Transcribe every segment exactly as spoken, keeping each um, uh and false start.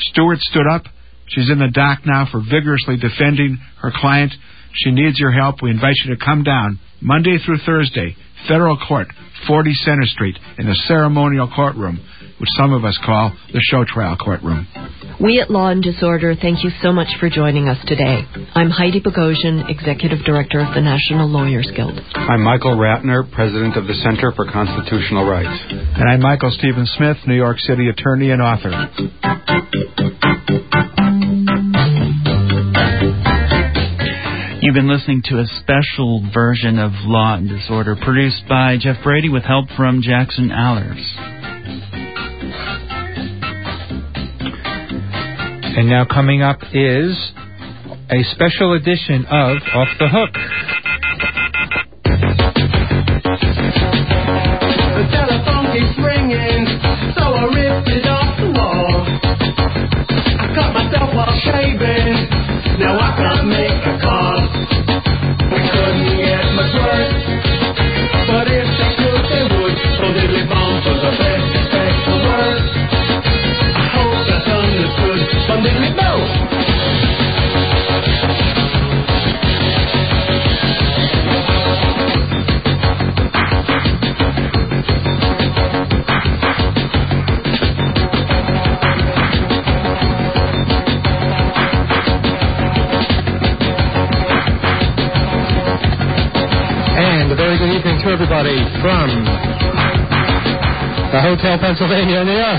Stewart stood up. She's in the dock now for vigorously defending her client. She needs your help. We invite you to come down Monday through Thursday, Federal Court, forty Center Street, in the ceremonial courtroom, which some of us call the show trial courtroom. We at Law and Disorder thank you so much for joining us today. I'm Heidi Bogosian, Executive Director of the National Lawyers Guild. I'm Michael Ratner, President of the Center for Constitutional Rights. And I'm Michael Stephen Smith, New York City attorney and author. You've been listening to a special version of Law and Disorder produced by Jeff Brady with help from Jackson Allers. And now coming up is a special edition of Off the Hook. The telephone keeps ringing, so I ripped it off the wall. I cut myself while shaving, now I can't make a call. We couldn't get much worse, but if they could, they would. So diddly bomb for the best effect for worse. I hope that's understood, but diddly no. To everybody from the Hotel Pennsylvania, New York.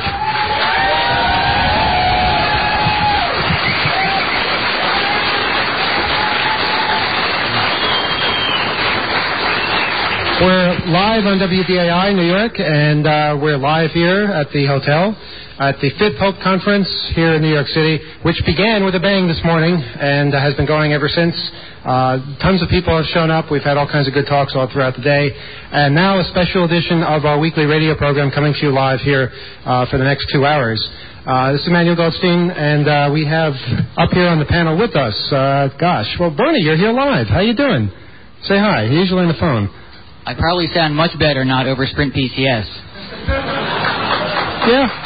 We're live on W D A I New York, and uh, we're live here at the hotel at the Fit Hope Conference here in New York City, which began with a bang this morning and uh, has been going ever since. Uh, tons of people have shown up. We've had all kinds of good talks all throughout the day. And now a special edition of our weekly radio program coming to you live here uh, for the next two hours. Uh, this is Emmanuel Goldstein, and uh, we have up here on the panel with us, uh, gosh, well, Bernie, you're here live. How you doing? Say hi. You're usually on the phone. I probably sound much better not over Sprint P C S. Yeah.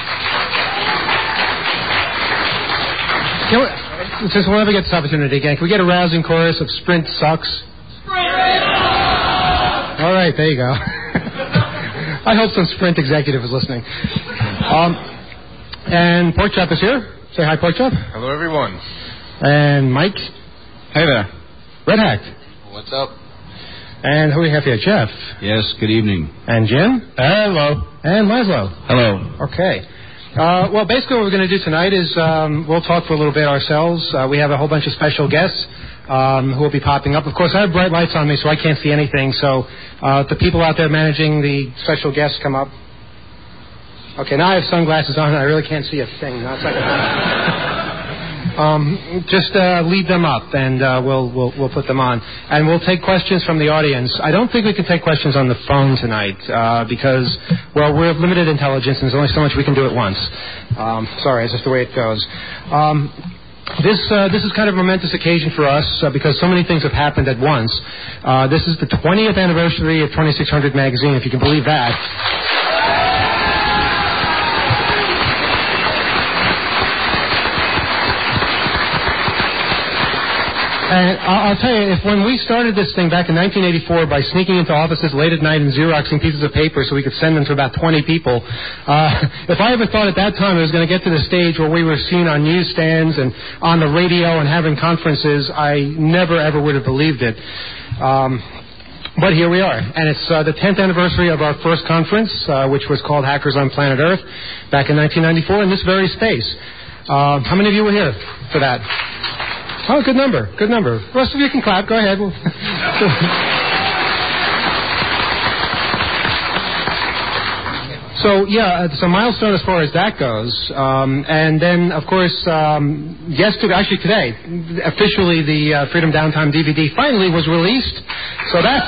Can we, since we'll never get this opportunity again, can we get a rousing chorus of Sprint sucks? Sprint! All right, there you go. I hope some Sprint executive is listening. Um, and Pork Chop is here. Say hi, Pork Chop. Hello, everyone. And Mike. Hey there. Red Hack. What's up? And who do we have here? Jeff. Yes, good evening. And Jim. Hello. And Laszlo. Hello. Okay. Uh, well, basically what we're going to do tonight is um, we'll talk for a little bit ourselves. Uh, we have a whole bunch of special guests um, who will be popping up. Of course, I have bright lights on me, so I can't see anything. So uh, the people out there managing the special guests come up. Okay, now I have sunglasses on, and I really can't see a thing. Now it's like um, just uh, lead them up, and uh, we'll, we'll we'll put them on. And we'll take questions from the audience. I don't think we can take questions on the phone tonight uh, because, well, we're of limited intelligence, and there's only so much we can do at once. Um, sorry, it's just the way it goes. Um, This uh, this is kind of a momentous occasion for us uh, because so many things have happened at once. Uh, this is the twentieth anniversary of twenty-six hundred magazine, if you can believe that. And I'll tell you, if when we started this thing back in nineteen eighty-four by sneaking into offices late at night and Xeroxing pieces of paper so we could send them to about twenty people, uh, if I ever thought at that time it was going to get to the stage where we were seen on newsstands and on the radio and having conferences, I never, ever would have believed it. Um, but here we are. And it's uh, the tenth anniversary of our first conference, uh, which was called Hackers on Planet Earth, back in nineteen ninety-four in this very space. Uh, how many of you were here for that? Oh, good number, good number. The rest of you can clap. Go ahead. So, yeah, it's a milestone as far as that goes. Um, and then, of course, um, yesterday, actually today, officially the uh, Freedom Downtime D V D finally was released. So that's...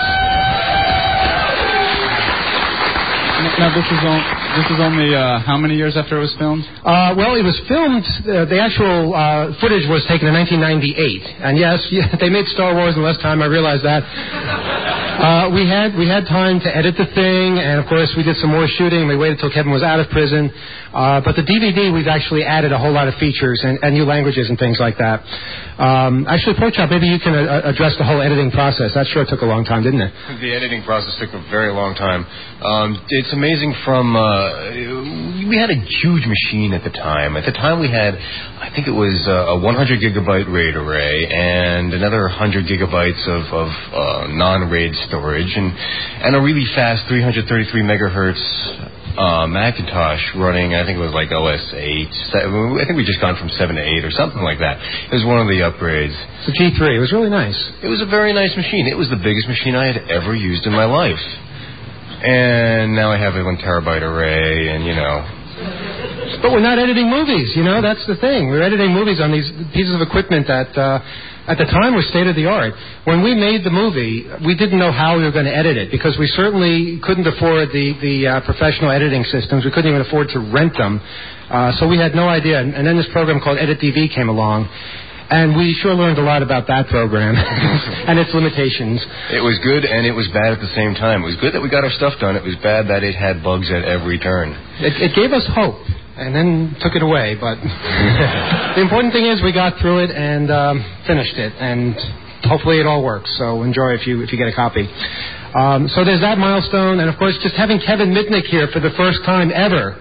Now, this is, on, this is only uh, how many years after it was filmed? Uh, well, it was filmed, uh, the actual uh, footage was taken in nineteen ninety-eight. And yes, yeah, they made Star Wars in less time, I realize that. Uh, we had we had time to edit the thing, and of course we did some more shooting. We waited till Kevin was out of prison. Uh, but the D V D, we've actually added a whole lot of features and, and new languages and things like that. Um, actually, Porkchop, maybe you can uh, address the whole editing process. That sure took a long time, didn't it? The editing process took a very long time. Um, it's amazing from, uh, we had a huge machine at the time. At the time we had, I think it was uh, a one hundred gigabyte RAID array and another one hundred gigabytes of, of uh, non-RAID storage and, and a really fast three hundred thirty-three megahertz uh, Macintosh running, I think it was like O S eight. Seven, I think we just gone from seven to eight or something like that. It was one of the upgrades. It's a G three. It was really nice. It was a very nice machine. It was the biggest machine I had ever used in my life. And now I have a one terabyte array and, you know. But we're not editing movies, you know. That's the thing. We're editing movies on these pieces of equipment that, uh, at the time, were state-of-the-art. When we made the movie, we didn't know how we were going to edit it because we certainly couldn't afford the, the uh, professional editing systems. We couldn't even afford to rent them. Uh, so we had no idea. And, and then this program called Edit D V came along. And we sure learned a lot about that program and its limitations. It was good and it was bad at the same time. It was good that we got our stuff done. It was bad that it had bugs at every turn. It, it gave us hope and then took it away. But the important thing is we got through it and um, finished it. And hopefully it all works. So enjoy if you if you get a copy. Um, so there's that milestone. And, of course, just having Kevin Mitnick here for the first time ever.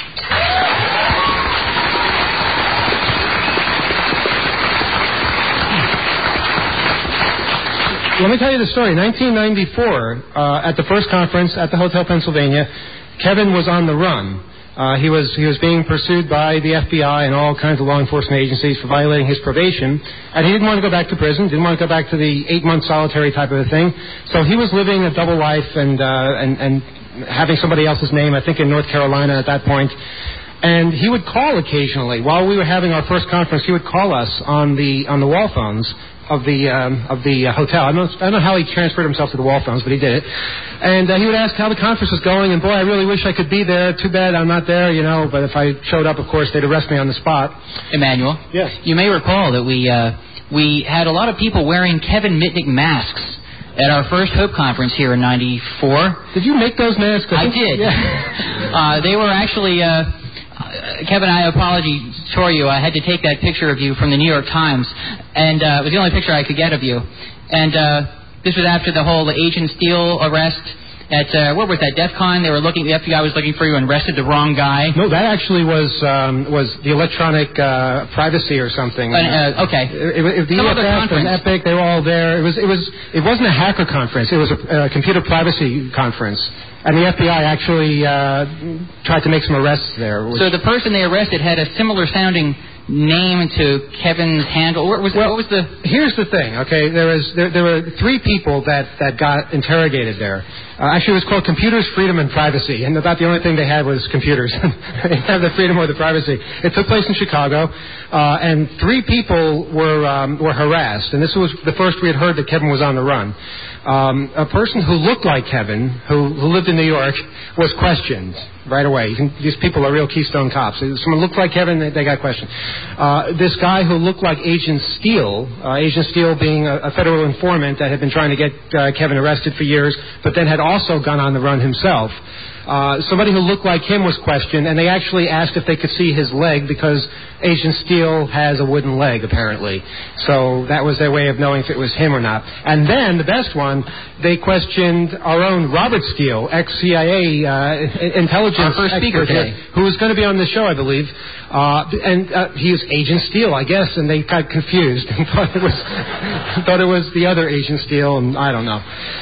Let me tell you the story. nineteen ninety-four, uh, at the first conference at the Hotel Pennsylvania, Kevin was on the run. Uh, he was he was being pursued by the F B I and all kinds of law enforcement agencies for violating his probation, and he didn't want to go back to prison, didn't want to go back to the eight-month solitary type of a thing. So he was living a double life and uh, and and having somebody else's name, I think in North Carolina at that point. And he would call occasionally while we were having our first conference. He would call us on the on the wall phones of the um, of the uh, hotel. I don't, I don't know how he transferred himself to the wall phones, but he did it. And uh, he would ask how the conference was going, and boy, I really wish I could be there. Too bad I'm not there, you know. But if I showed up, of course, they'd arrest me on the spot. Emmanuel? Yes. You may recall that we uh, we had a lot of people wearing Kevin Mitnick masks at our first Hope Conference here in ninety-four. Did you make those masks? I did. Yeah. uh, they were actually... Uh, Uh, Kevin, I apologize for you. I had to take that picture of you from the New York Times, and uh, it was the only picture I could get of you. And uh, this was after the whole Agent Steele arrest at, uh, what was that, DEF CON? They were looking, the F B I was looking for you and arrested the wrong guy. No, that actually was um, was the electronic uh, privacy or something. Uh, uh, okay. It, it, it, the Some E F F other conference. and Epic, they were all there. It was it was it wasn't a hacker conference. It was a uh, computer privacy conference. And the F B I actually uh, tried to make some arrests there. So the person they arrested had a similar sounding name to Kevin's handle. What was, well, what was the... Here's the thing, okay? There was there, there were three people that, that got interrogated there. Uh, actually, it was called Computers, Freedom, and Privacy, and about the only thing they had was computers. They didn't have the freedom or the privacy. It took place in Chicago, uh, and three people were um, were harassed, and this was the first we had heard that Kevin was on the run. Um, a person who looked like Kevin, who, who lived in New York, was questioned right away. You can, these people are real Keystone cops. Someone looked like Kevin, they, they got questioned. Uh, this guy who looked like Agent Steele, uh, Agent Steele being a, a federal informant that had been trying to get uh, Kevin arrested for years, but then had also gone on the run himself. Uh, somebody who looked like him was questioned, and they actually asked if they could see his leg because Agent Steele has a wooden leg, apparently. So that was their way of knowing if it was him or not. And then, the best one, they questioned our own Robert Steele, ex-C I A uh, intelligence our first speaker expert, today. who was going to be on the show, I believe. Uh, and uh, he was Agent Steele, I guess, and they got confused and thought it was thought it was the other Agent Steele, and I don't know.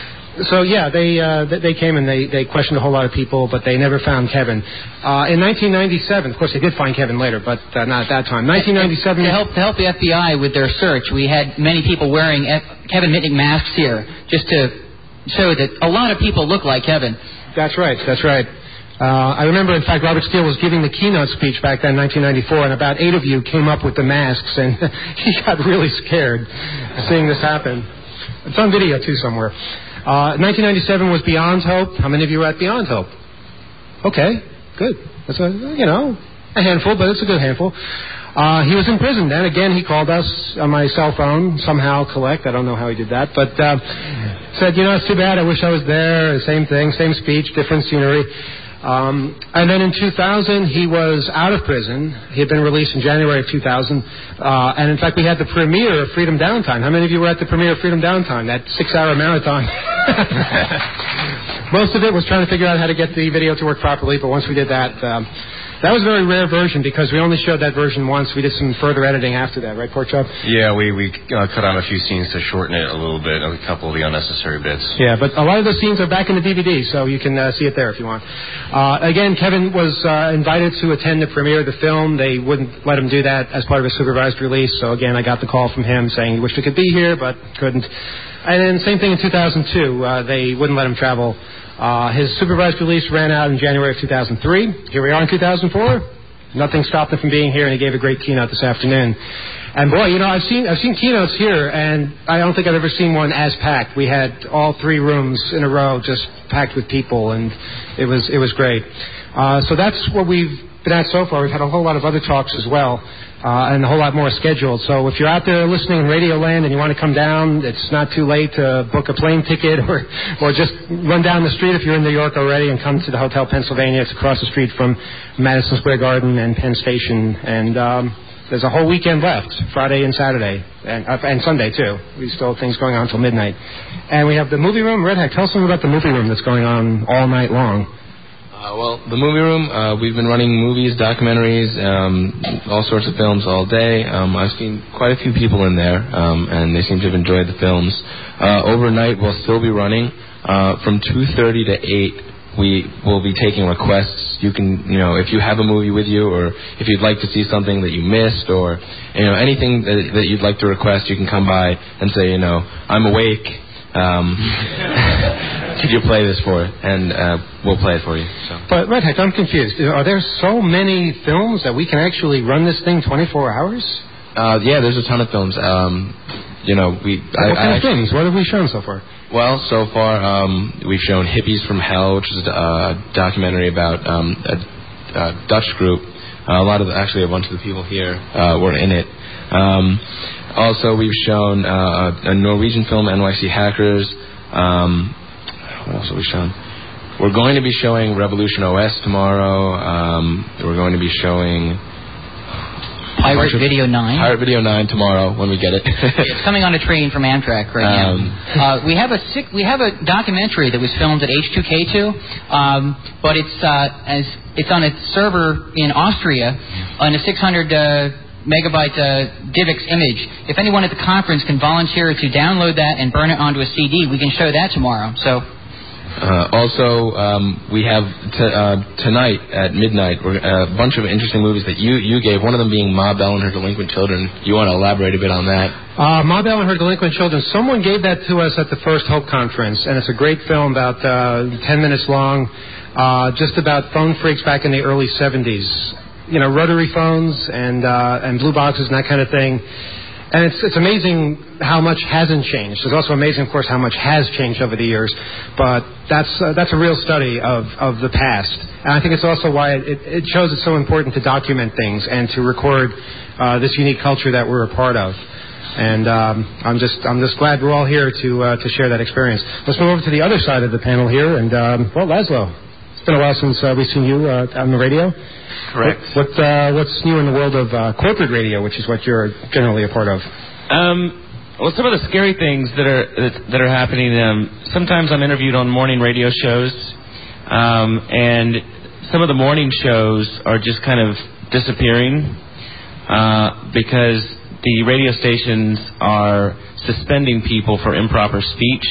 So, yeah, they uh, they came and they, they questioned a whole lot of people, but they never found Kevin. Uh, in nineteen ninety-seven, of course, they did find Kevin later, but uh, not at that time. nineteen ninety-seven... To help, to help the F B I with their search, we had many people wearing F- Kevin Mitnick masks here, just to show that a lot of people look like Kevin. That's right, that's right. Uh, I remember, in fact, Robert Steele was giving the keynote speech back then in nineteen ninety-four, and about eight of you came up with the masks, and he got really scared seeing this happen. It's on video, too, somewhere. Uh, nineteen ninety-seven was Beyond Hope. How many of you were at Beyond Hope? Okay, good. That's a, you know, a handful, but it's a good handful. Uh, he was in prison. Then again, he called us on my cell phone, somehow collect. I don't know how he did that, but uh, said, you know, it's too bad. I wish I was there. Same thing, same speech, different scenery. Um, and then in two thousand, he was out of prison. He had been released in January of two thousand. Uh, and in fact, we had the premiere of Freedom Downtime. How many of you were at the premiere of Freedom Downtime, that six-hour marathon? Most of it was trying to figure out how to get the video to work properly, but once we did that, um, that was a very rare version because we only showed that version once. We did some further editing after that, right, Porkchop? Yeah, we, we uh, cut out a few scenes to shorten it a little bit, a couple of the unnecessary bits. Yeah, but a lot of those scenes are back in the D V D, so you can uh, see it there if you want. Uh, again, Kevin was uh, invited to attend the premiere of the film. They wouldn't let him do that as part of a supervised release, so again, I got the call from him saying he wished he could be here, but couldn't. And then same thing in two thousand two. Uh, they wouldn't let him travel. Uh, his supervised release ran out in January of two thousand three. Here we are in two thousand four. Nothing stopped him from being here, and he gave a great keynote this afternoon. And boy, you know, I've seen I've seen keynotes here, and I don't think I've ever seen one as packed. We had all three rooms in a row just packed with people, and it was it was great. Uh, so that's what we've been at so far. We've had a whole lot of other talks as well, uh, and a whole lot more scheduled. So if you're out there listening in Radio Land and you want to come down, it's not too late to book a plane ticket or or just run down the street if you're in New York already and come to the Hotel Pennsylvania. It's across the street from Madison Square Garden and Penn Station. And um, there's a whole weekend left, Friday and Saturday, and, uh, and Sunday, too. We still have things going on until midnight. And we have the movie room. Red Hack, tell us something about the movie room that's going on all night long. Uh, well, the movie room, uh, we've been running movies, documentaries, um, all sorts of films all day. Um, I've seen quite a few people in there, um, and they seem to have enjoyed the films. Uh, overnight, we'll still be running. Uh, from two thirty to eight, we will be taking requests. You can, you know, if you have a movie with you, or if you'd like to see something that you missed, or, you know, anything that, that you'd like to request, you can come by and say, you know, I'm awake. Um, could you play this for it? And uh, we'll play it for you. So. But, Red Heck, I'm confused. Are there so many films that we can actually run this thing twenty-four hours? Uh, yeah, there's a ton of films. Um, you know, we. What I, kind I of things? What have we shown so far? Well, so far um, we've shown Hippies from Hell, which is a documentary about um, a, a Dutch group. Uh, a lot of the, actually a bunch of the people here uh, were in it. Um, also, we've shown uh, a Norwegian film, N Y C Hackers. Um, what else have we shown? We're going to be showing Revolution O S tomorrow. Um, we're going to be showing Pirate Video nine. Pirate Video nine tomorrow when we get it. It's coming on a train from Amtrak right um, now. Uh, we have a sick, we have a documentary that was filmed at H two K two, um, but it's uh, as it's on a server in Austria on a six hundred uh, megabyte uh, DivX image. If anyone at the conference can volunteer to download that and burn it onto a C D, we can show that tomorrow. So. Uh, also, um, we have t- uh, tonight at midnight we're, uh, a bunch of interesting movies that you, you gave, one of them being Ma Bell and Her Delinquent Children. You want to elaborate a bit on that? Uh, Ma Bell and Her Delinquent Children. Someone gave that to us at the First Hope Conference, and it's a great film, about uh, ten minutes long, uh, just about phone freaks back in the early seventies. You know, rotary phones and uh, and blue boxes and that kind of thing. And it's it's amazing how much hasn't changed. It's also amazing, of course, how much has changed over the years. But that's uh, that's a real study of, of the past. And I think it's also why it, it shows it's so important to document things and to record uh, this unique culture that we're a part of. And um, I'm just I'm just glad we're all here to uh, to share that experience. Let's move over to the other side of the panel here. And um, well, Laszlo, it's been a while since uh, we've seen you uh, on the radio. Correct. What, what uh, what's new in the world of uh, corporate radio, which is what you're generally a part of? Um, well, some of the scary things that are that, that are happening. Um, sometimes I'm interviewed on morning radio shows, um, and some of the morning shows are just kind of disappearing uh, because the radio stations are suspending people for improper speech.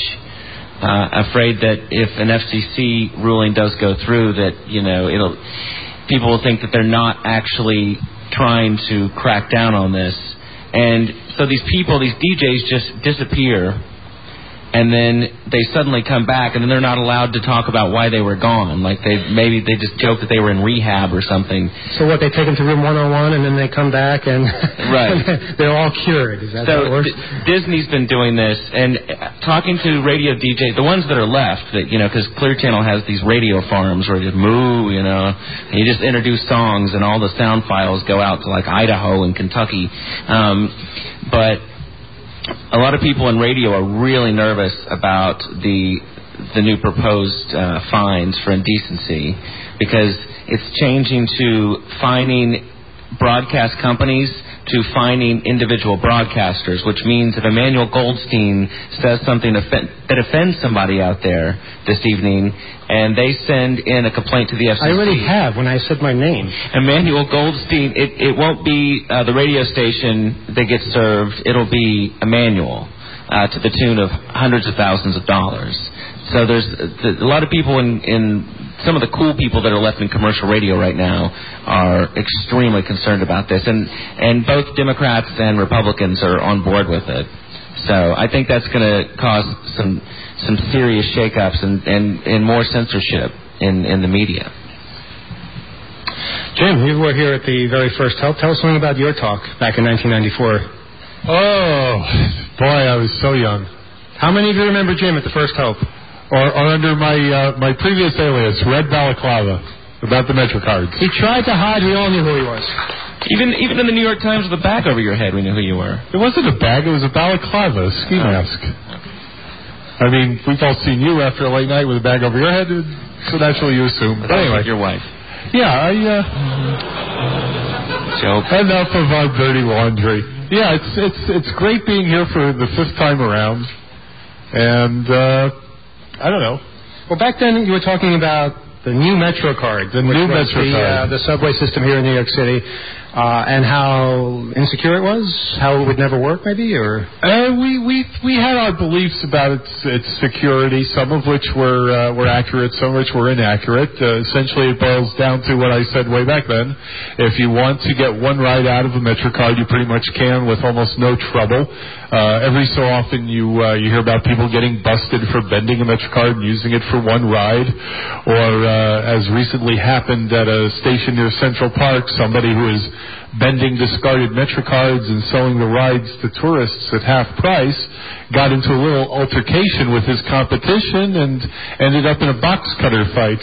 Uh, afraid that if an F C C ruling does go through, that you know it'll. People will think that they're not actually trying to crack down on this. And so these people, these D Js just disappear. and then they suddenly come back, and then they're not allowed to talk about why they were gone. Like they maybe they just joke that they were in rehab or something. So what? They take them to room one oh one, and then they come back, and right. they're all cured. Is that so how it works? D- Disney's been doing this, and talking to radio D Js, the ones that are left, that you know, because Clear Channel has these radio farms where you just moo, you know, and you just introduce songs, and all the sound files go out to like Idaho and Kentucky, um, but. A lot of people in radio are really nervous about the the new proposed uh, fines for indecency because it's changing to fining broadcast companies to fining individual broadcasters, which means if Emmanuel Goldstein says something that offends somebody out there this evening and they send in a complaint to the F C C. I already have when I said my name. Emmanuel Goldstein, it, it won't be uh, the radio station that gets served. It'll be Emmanuel uh, to the tune of hundreds of thousands of dollars. So there's a lot of people in, in some of the cool people that are left in commercial radio right now are extremely concerned about this. And, and both Democrats and Republicans are on board with it. So I think that's going to cause some some serious shakeups and, and, and more censorship in, in the media. Jim, you were here at the very first Help. Tell us something about your talk back in nineteen ninety-four. Oh, boy, I was so young. How many of you remember Jim at the first Help? Or, or under my uh, my previous alias, Red Balaclava, about the MetroCards. He tried to hide. We all knew who he was. Even even in the New York Times with a bag over your head, we knew who you were. It wasn't a bag. It was a balaclava, a ski oh. mask. I mean, we've all seen you after a late night with a bag over your head, so naturally you assume. But anyway, your wife. Yeah, I. Uh, Joke. Enough of our dirty laundry. Yeah, it's it's it's great being here for the fifth time around, and. Uh, I don't know. Well, back then you were talking about the new MetroCard, the new MetroCard, the, uh, the subway system here in New York City, uh, and how insecure it was, how it would never work, maybe, or uh, we we we had our beliefs about its its security, some of which were uh, were accurate, some of which were inaccurate. Uh, essentially, it boils down to what I said way back then: if you want to get one ride out of a MetroCard, you pretty much can with almost no trouble. Uh, every so often you uh, you hear about people getting busted for bending a MetroCard and using it for one ride, or uh, as recently happened at a station near Central Park, somebody who is bending discarded MetroCards and selling the rides to tourists at half price got into a little altercation with his competition and ended up in a box cutter fight.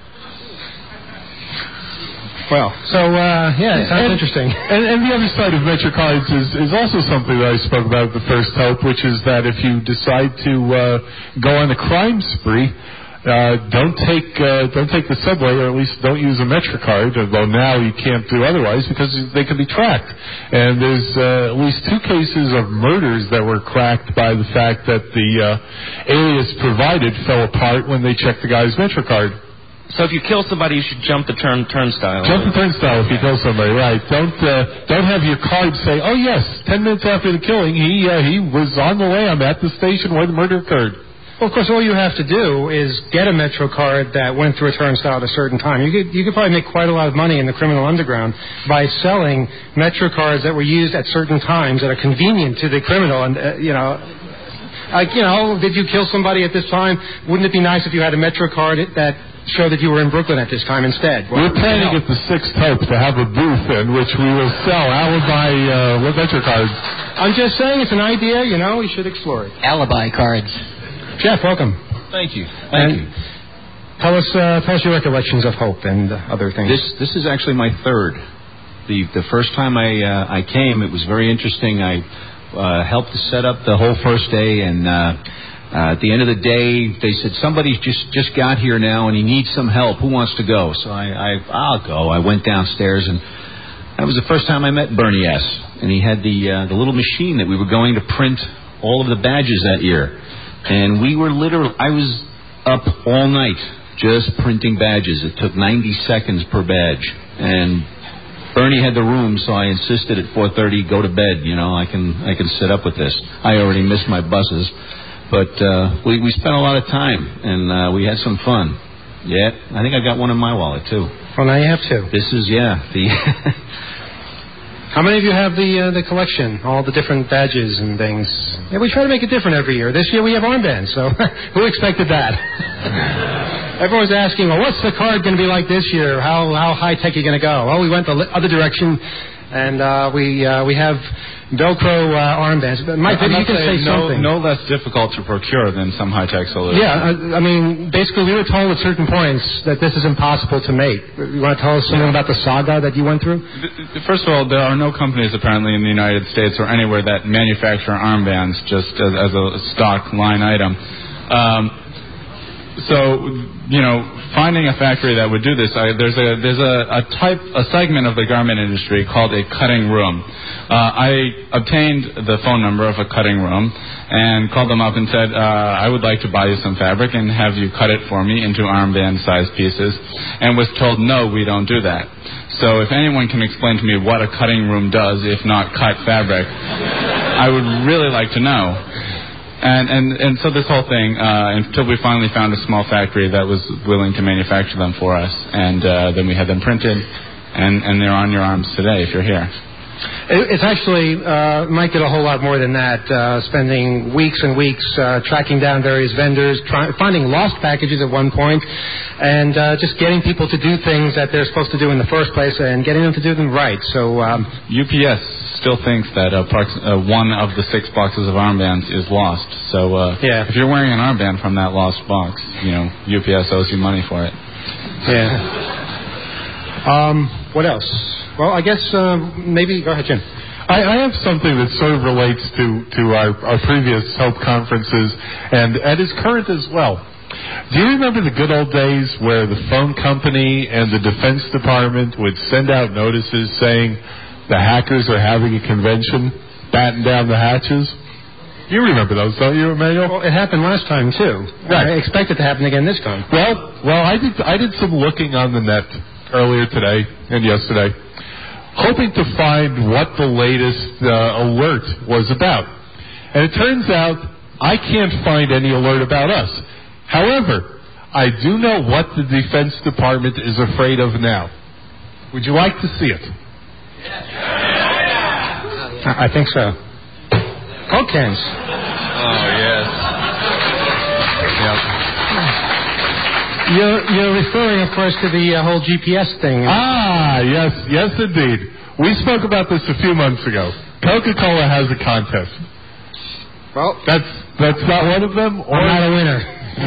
Well, so, uh, yeah, it sounds and, interesting. And, and the other side of MetroCards is, is also something that I spoke about at the first Help, which is that if you decide to uh, go on a crime spree, uh, don't take uh, don't take the subway, or at least don't use a MetroCard, although now you can't do otherwise because they can be tracked. And there's uh, at least two cases of murders that were cracked by the fact that the uh, alias provided fell apart when they checked the guy's MetroCard. So if you kill somebody, you should jump the turn turnstile. Jump the turnstile if you kill somebody, right? Don't uh, don't have your card say, "Oh yes, ten minutes after the killing, he uh, he was on the way. I'm at the station where the murder occurred." Well, of course, all you have to do is get a MetroCard that went through a turnstile at a certain time. You could you could probably make quite a lot of money in the criminal underground by selling MetroCards that were used at certain times that are convenient to the criminal, and uh, you know. Like, you know, did you kill somebody at this time? Wouldn't it be nice if you had a MetroCard that showed that you were in Brooklyn at this time instead? Well, we're planning at the sixth Hope to have a booth in which we will sell alibi uh, MetroCards. I'm just saying it's an idea, you know, we should explore it. Alibi cards. Jeff, welcome. Thank you. Thank and you. Tell us, uh, tell us your recollections of Hope and uh, other things. This this is actually my third. The the first time I uh, I came, it was very interesting. I uh, helped to set up the whole first day, and uh, uh, at the end of the day, they said somebody just just got here now, and he needs some help. Who wants to go? So I, I I'll go. I went downstairs, and that was the first time I met Bernie S. And he had the uh, the little machine that we were going to print all of the badges that year, and we were literally I was up all night just printing badges. It took ninety seconds per badge, and Bernie had the room, so I insisted at four thirty, go to bed. You know, I can I can sit up with this. I already missed my buses, but uh, we we spent a lot of time, and uh, we had some fun. Yeah, I think I got one in my wallet too. Well, now you have two. This is yeah the. How many of you have the uh, the collection, all the different badges and things? Yeah, we try to make it different every year. This year we have armbands, so who expected that? Everyone's asking, well, what's the card going to be like this year? How how high tech are you going to go? Well, we went the other direction, and uh, we uh, we have Velcro uh, armbands. But Mike, maybe you can say no, something. No less difficult to procure than some high-tech solutions. Yeah, I, I mean, basically we were told at certain points that this is impossible to make. You want to tell us something about the saga that you went through? First of all, there are no companies apparently in the United States or anywhere that manufacture armbands just as, as a stock line item. Um, so, you know, finding a factory that would do this, I, there's a there's a, a type a segment of the garment industry called a cutting room. Uh, I obtained the phone number of a cutting room and called them up and said, uh, I would like to buy you some fabric and have you cut it for me into armband-sized pieces, and was told, no, we don't do that. So if anyone can explain to me what a cutting room does, if not cut fabric, I would really like to know. And, and and so this whole thing, uh, until we finally found a small factory that was willing to manufacture them for us, and uh, then we had them printed, and, and they're on your arms today if you're here. It's actually, uh, Mike did a whole lot more than that, uh, spending weeks and weeks uh, tracking down various vendors, try, finding lost packages at one point, and uh, just getting people to do things that they're supposed to do in the first place and getting them to do them right. So um, U P S still thinks that uh, parts, uh, one of the six boxes of armbands is lost. So uh, yeah. if you're wearing an armband from that lost box, you know, U P S owes you money for it. Yeah. Um, what else? Well, I guess uh, maybe... Go ahead, Jim. I, I have something that sort of relates to, to our, our previous HOPE conferences and, and is current as well. Do you remember the good old days where the phone company and the Defense Department would send out notices saying the hackers are having a convention, batten down the hatches? You remember those, don't you, Emmanuel? Well, it happened last time, too. Right. I expect it to happen again this time. Well, well, I did, I did some looking on the net earlier today and yesterday, hoping to find what the latest uh, alert was about. And it turns out I can't find any alert about us. However, I do know what the Defense Department is afraid of now. Would you like to see it? I think so. Coke cans. Oh, yes. Yep. You're, you're referring, of course, to the uh, whole G P S thing. Ah, yes, yes, indeed. We spoke about this a few months ago. Coca-Cola has a contest. Well, that's that's not one of them, or I'm not a winner.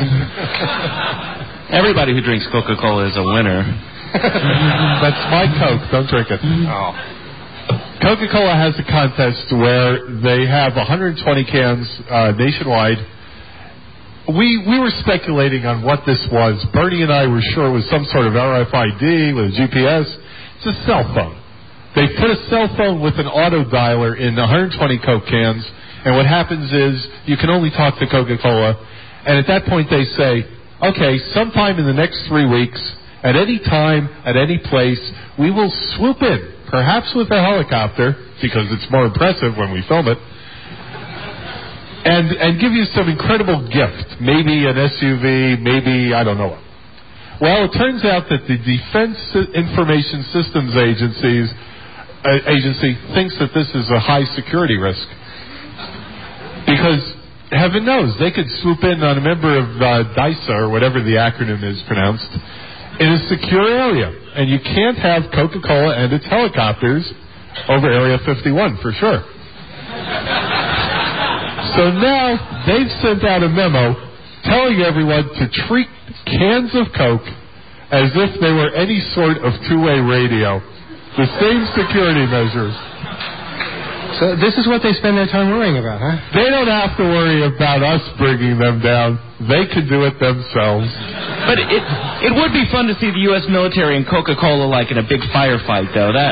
Everybody who drinks Coca-Cola is a winner. That's my Coke. Don't drink it. Oh. Coca-Cola has a contest where they have one hundred twenty cans uh, nationwide. We we were speculating on what this was. Bernie and I were sure it was some sort of R F I D with a G P S. It's a cell phone. They put a cell phone with an auto dialer in one hundred twenty Coke cans, and what happens is you can only talk to Coca-Cola, and at that point they say, okay, sometime in the next three weeks, at any time, at any place, we will swoop in, perhaps with a helicopter, because it's more impressive when we film it, And, and give you some incredible gift, maybe an S U V, maybe, I don't know what. Well, it turns out that the Defense Information Systems Agency's, uh, Agency thinks that this is a high security risk. Because, heaven knows, they could swoop in on a member of uh, DISA, or whatever the acronym is pronounced, in a secure area. And you can't have Coca-Cola and its helicopters over Area fifty-one, for sure. So now they've sent out a memo telling everyone to treat cans of Coke as if they were any sort of two-way radio. The same security measures. So this is what they spend their time worrying about, huh? They don't have to worry about us bringing them down. They can do it themselves. But it it would be fun to see the U S military and Coca-Cola like in a big firefight, though. That.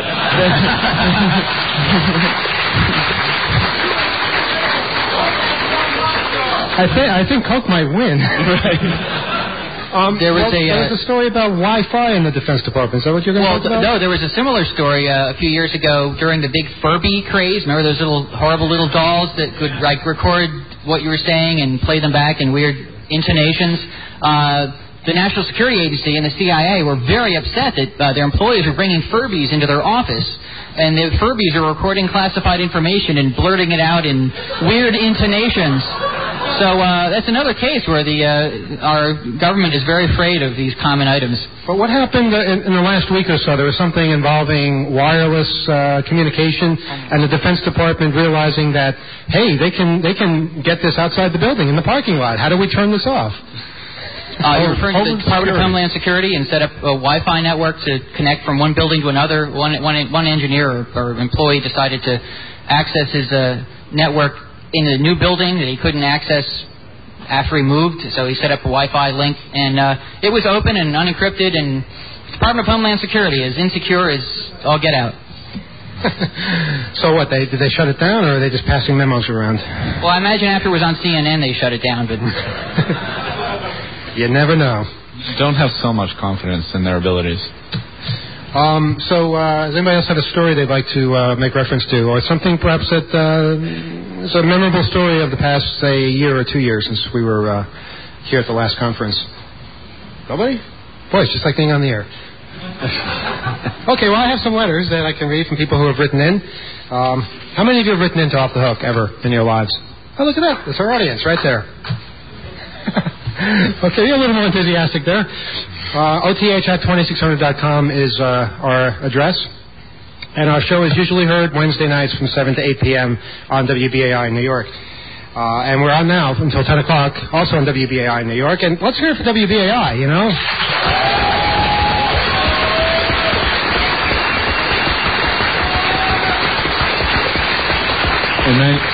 I think I think Coke might win. um, There was well, a, there uh, was a story about Wi-Fi in the Defense Department. Is that what you're going Well, to talk about? no, there was a similar story uh, a few years ago during the big Furby craze. Remember those little horrible little dolls that could like record what you were saying and play them back in weird intonations? Uh, the National Security Agency and the C I A were very upset that uh, their employees were bringing Furbies into their office, and the Furbies are recording classified information and blurting it out in weird intonations. So uh, that's another case where the uh, our government is very afraid of these common items. But what happened in, in the last week or so? There was something involving wireless uh, communication, and the Defense Department realizing that, hey, they can they can get this outside the building in the parking lot. How do we turn this off? Uh, you're referring to the Department of Homeland Security and set up a Wi-Fi network to connect from one building to another. One one, one engineer or, or employee decided to access his uh, network in a new building that he couldn't access after he moved, so he set up a Wi-Fi link, and uh, it was open and unencrypted, and the Department of Homeland Security is insecure as all get out. So what, they did they shut it down, or are they just passing memos around? Well, I imagine after it was on C N N they shut it down, but... You never know. Don't have so much confidence in their abilities. Um, so, uh, does anybody else have a story they'd like to uh, make reference to, or something perhaps that uh, is a memorable story of the past, say, year or two years since we were uh, here at the last conference? Nobody? Boy, it's just like being on the air. Okay, well, I have some letters that I can read from people who have written in. Um, how many of you have written into Off the Hook ever in your lives? Oh, look at that. That's our audience right there. Okay, you're a little more enthusiastic there. Uh, O T H at twenty-six hundred dot com is uh, our address. And our show is usually heard Wednesday nights from seven to eight p.m. on W B A I in New York. Uh, and we're on now until ten o'clock, also on W B A I in New York. And let's hear it for W B A I, you know. And then...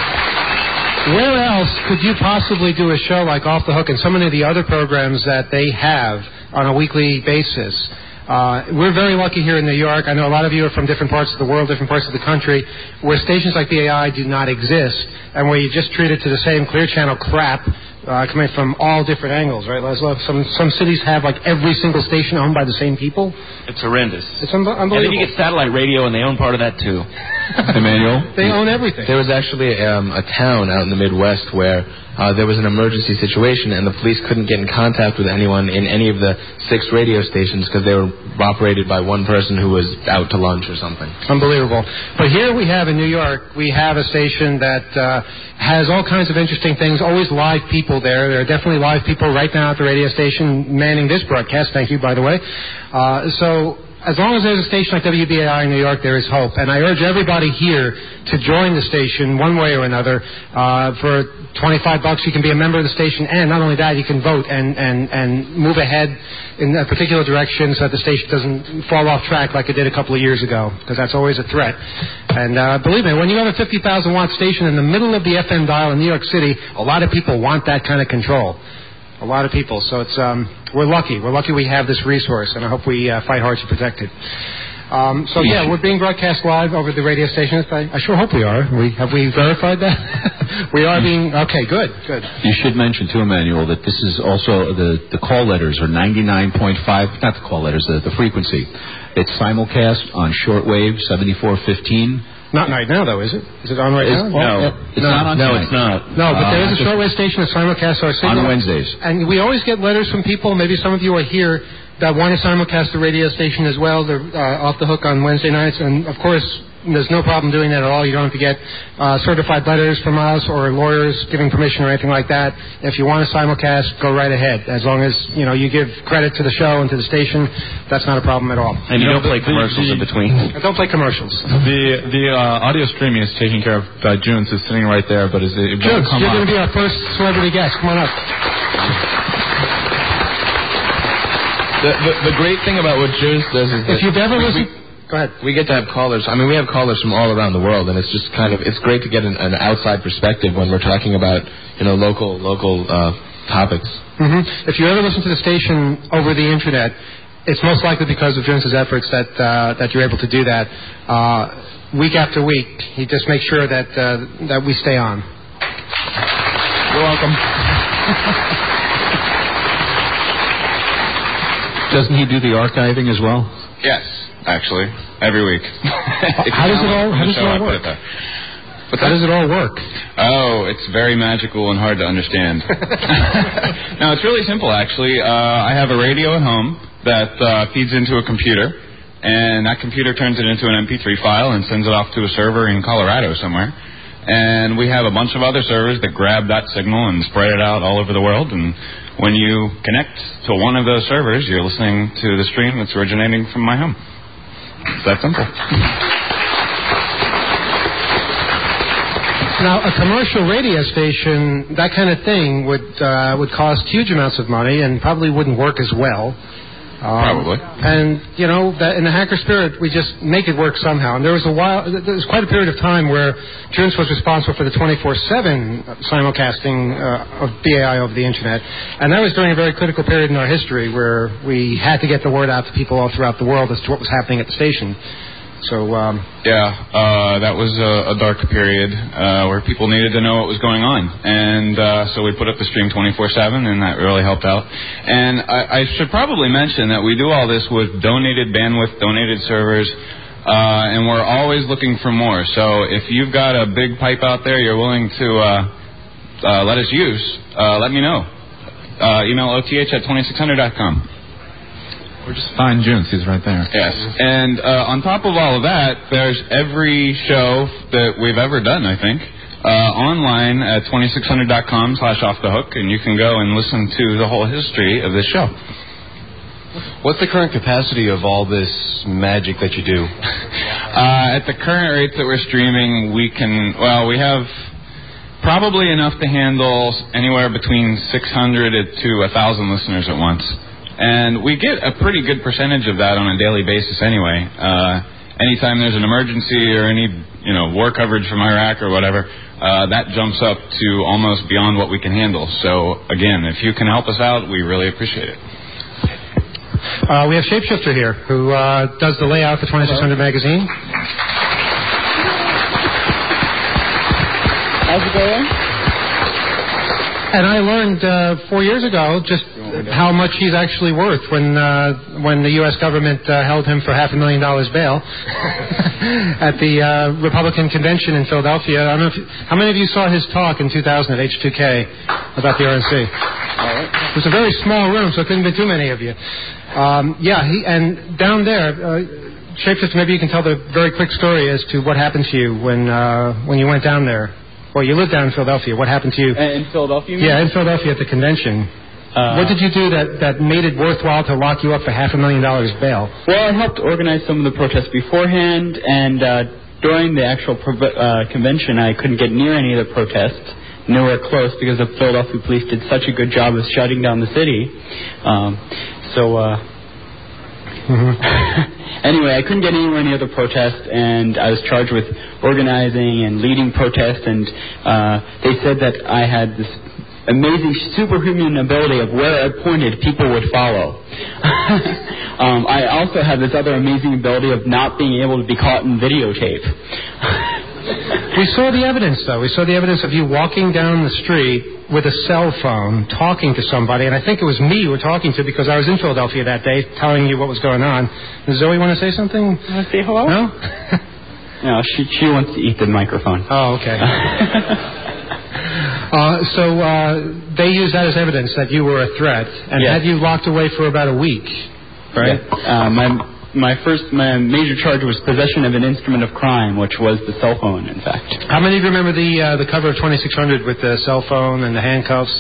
Where else could you possibly do a show like Off the Hook and so many of the other programs that they have on a weekly basis? Uh, we're very lucky here in New York. I know a lot of you are from different parts of the world, different parts of the country, where stations like B A I do not exist, and where you just treat it to the same Clear Channel crap uh, coming from all different angles, right, Leslie? Some some cities have like every single station owned by the same people. It's horrendous. It's un- unbelievable. And then you get satellite radio, and they own part of that too. Emmanuel? They own everything. There was actually um, a town out in the Midwest where uh, there was an emergency situation, and the police couldn't get in contact with anyone in any of the six radio stations because they were operated by one person who was out to lunch or something. Unbelievable. But here we have in New York, we have a station that uh, has all kinds of interesting things, always live people there. There are definitely live people right now at the radio station manning this broadcast. Thank you, by the way. Uh, so... As long as there's a station like W B A I in New York, there is hope. And I urge everybody here to join the station one way or another. Uh, for twenty-five bucks, you can be a member of the station, and not only that, you can vote and, and, and move ahead in a particular direction so that the station doesn't fall off track like it did a couple of years ago, because that's always a threat. And uh, believe me, when you have a fifty thousand watt station in the middle of the F M dial in New York City, a lot of people want that kind of control. A lot of people. So it's um, we're lucky. We're lucky we have this resource, and I hope we uh, fight hard to protect it. Um, so, yeah, we're being broadcast live over the radio station. I, I sure hope we are. We, have we verified that? We are being... Okay, good, good. You should mention, too, Emmanuel, that this is also... The, the call letters are ninety-nine point five... Not the call letters, the, the frequency. It's simulcast on shortwave seventy-four fifteen. Not right now, though, is it? Is it on right Is, now? No, it's no, not on No, tonight. it's not. No, but Uh, there is a just shortwave station that simulcasts our signal. on Wednesdays. And we always get letters from people, maybe some of you are here, that want to simulcast the radio station as well. They're uh, Off the Hook on Wednesday nights. And, of course, there's no problem doing that at all. You don't have to get uh, certified letters from us or lawyers giving permission or anything like that. If you want to simulcast, go right ahead. As long as, you know, you give credit to the show and to the station, that's not a problem at all. And you, you don't know, play the, commercials the, in between. I don't play commercials. The the uh, audio streaming is taken care of by Junes, who's sitting right there, but is it, it Junes, come you're up. going to be our first celebrity guest. Come on up. The, the, the great thing about what Junes does is that... If you've ever we, listened... We, Go ahead. We get to have callers. I mean, we have callers from all around the world, and it's just kind of... It's great to get an, an outside perspective when we're talking about, you know, local local uh, topics. Mm-hmm. If you ever listen to the station over the Internet, it's most likely because of Junes' efforts that uh, that you're able to do that. Uh, week after week, he just makes sure that uh, that we stay on. You're welcome. Doesn't he do the archiving as well? Yes, actually, every week. How does it all? How does it all work? But how does it all work? Oh, it's very magical and hard to understand. No, it's really simple, actually. Uh, I have a radio at home that uh, feeds into a computer, and that computer turns it into an M P three file and sends it off to a server in Colorado somewhere. And we have a bunch of other servers that grab that signal and spread it out all over the world. And when you connect to one of those servers, you're listening to the stream that's originating from my home. It's that simple. Now, a commercial radio station, that kind of thing, would uh, would cost huge amounts of money and probably wouldn't work as well. Um, Probably. And, you know, that in the hacker spirit, we just make it work somehow. And there was a while, there was quite a period of time where Jones was responsible for the twenty-four seven simulcasting uh, of B A I over the Internet. And that was during a very critical period in our history where we had to get the word out to people all throughout the world as to what was happening at the station. So, um... Yeah, uh, that was a, a dark period uh, where people needed to know what was going on. And uh, so we put up the stream twenty-four seven, and that really helped out. And I, I should probably mention that we do all this with donated bandwidth, donated servers, uh, and we're always looking for more. So if you've got a big pipe out there you're willing to uh, uh, let us use, uh, let me know. Uh, email O T H at twenty-six hundred dot com. Or just find Jones. He's right there. Yes. And uh, on top of all of that, there's every show that we've ever done, I think, uh, online at twenty-six hundred dot com slash off the hook, and you can go and listen to the whole history of this show. What's the current capacity of all this magic that you do? uh, at the current rates that we're streaming, we can, well, we have probably enough to handle anywhere between six hundred to one thousand listeners at once. And we get a pretty good percentage of that on a daily basis anyway. Uh, anytime there's an emergency or any, you know, war coverage from Iraq or whatever, uh, that jumps up to almost beyond what we can handle. So, again, if you can help us out, we really appreciate it. Uh, we have Shapeshifter here, who uh, does the layout for twenty-six hundred magazine. How's it going? And I learned uh, four years ago just how much he's actually worth when uh, when the U S government uh, held him for half a million dollars bail at the uh, Republican convention in Philadelphia. I don't know if, how many of you saw his talk in two thousand at H two K about the R N C? It was a very small room, so it couldn't be too many of you. Um, yeah, he, and down there, uh, Shapeshifter, maybe you can tell the very quick story as to what happened to you when uh, when you went down there. Well, you lived down in Philadelphia. What happened to you? In Philadelphia? Yeah, in Philadelphia at the convention. Uh, what did you do that, that made it worthwhile to lock you up for half a million dollars bail? Well, I helped organize some of the protests beforehand, and uh, during the actual pro- uh, convention, I couldn't get near any of the protests, nowhere close, because the Philadelphia police did such a good job of shutting down the city. Um, so, uh... Mm-hmm. Anyway, I couldn't get anywhere near the protest, and I was charged with organizing and leading protests, and uh, they said that I had this amazing superhuman ability of where I pointed, people would follow. um, I also have this other amazing ability of not being able to be caught in videotape. We saw the evidence, though. We saw the evidence of you walking down the street with a cell phone, talking to somebody, and I think it was me you were talking to because I was in Philadelphia that day telling you what was going on. Does Zoe want to say something? Want to say hello? No? No, she she wants to eat the microphone. Oh, okay. uh, so uh, they used that as evidence that you were a threat, and yes. had you locked away for about a week, right? Yes. Uh, my my first my major charge was possession of an instrument of crime, which was the cell phone, in fact. How many of you remember the uh, the cover of twenty-six hundred with the cell phone and the handcuffs?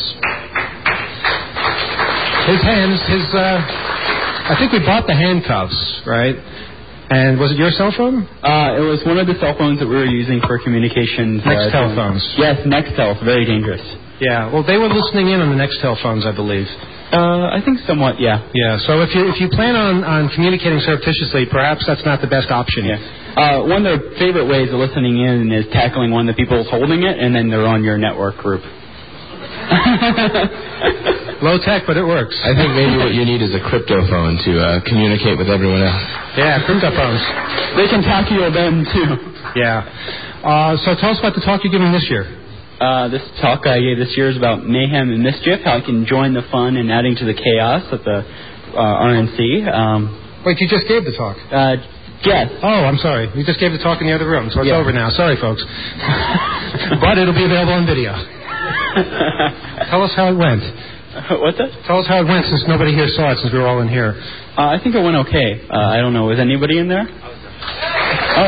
His hands, his. Uh, I think we bought the handcuffs, right? And was it your cell phone? Uh, it was one of the cell phones that we were using for communications. Nextel uh, phones. Yes, Nextel. Very dangerous. Yeah. Well, they were listening in on the Nextel phones, I believe. Uh, I think somewhat, yeah. Yeah. So if you if you plan on, on communicating surreptitiously, perhaps that's not the best option. Yeah. Uh, one of their favorite ways of listening in is tackling one of the people holding it, and then they're on your network group. Low tech, but it works. I think maybe what you need is a crypto phone to uh, communicate with everyone else. Yeah, crypto phones. They can talk to you them too. Yeah. Uh, so tell us about the talk you're giving this year. Uh, this talk I gave this year is about mayhem and mischief, how I can join the fun and adding to the chaos at the uh, R N C. Um, Wait, you just gave the talk? Uh, Yes. Oh, I'm sorry. We just gave the talk in the other room, so it's Yeah. over now. Sorry, folks. But it'll be available on video. Tell us how it went. What's that? Tell us how it went, since nobody here saw it, since we were all in here. Uh, I think it went okay. Uh, I don't know. Was anybody in there? Oh.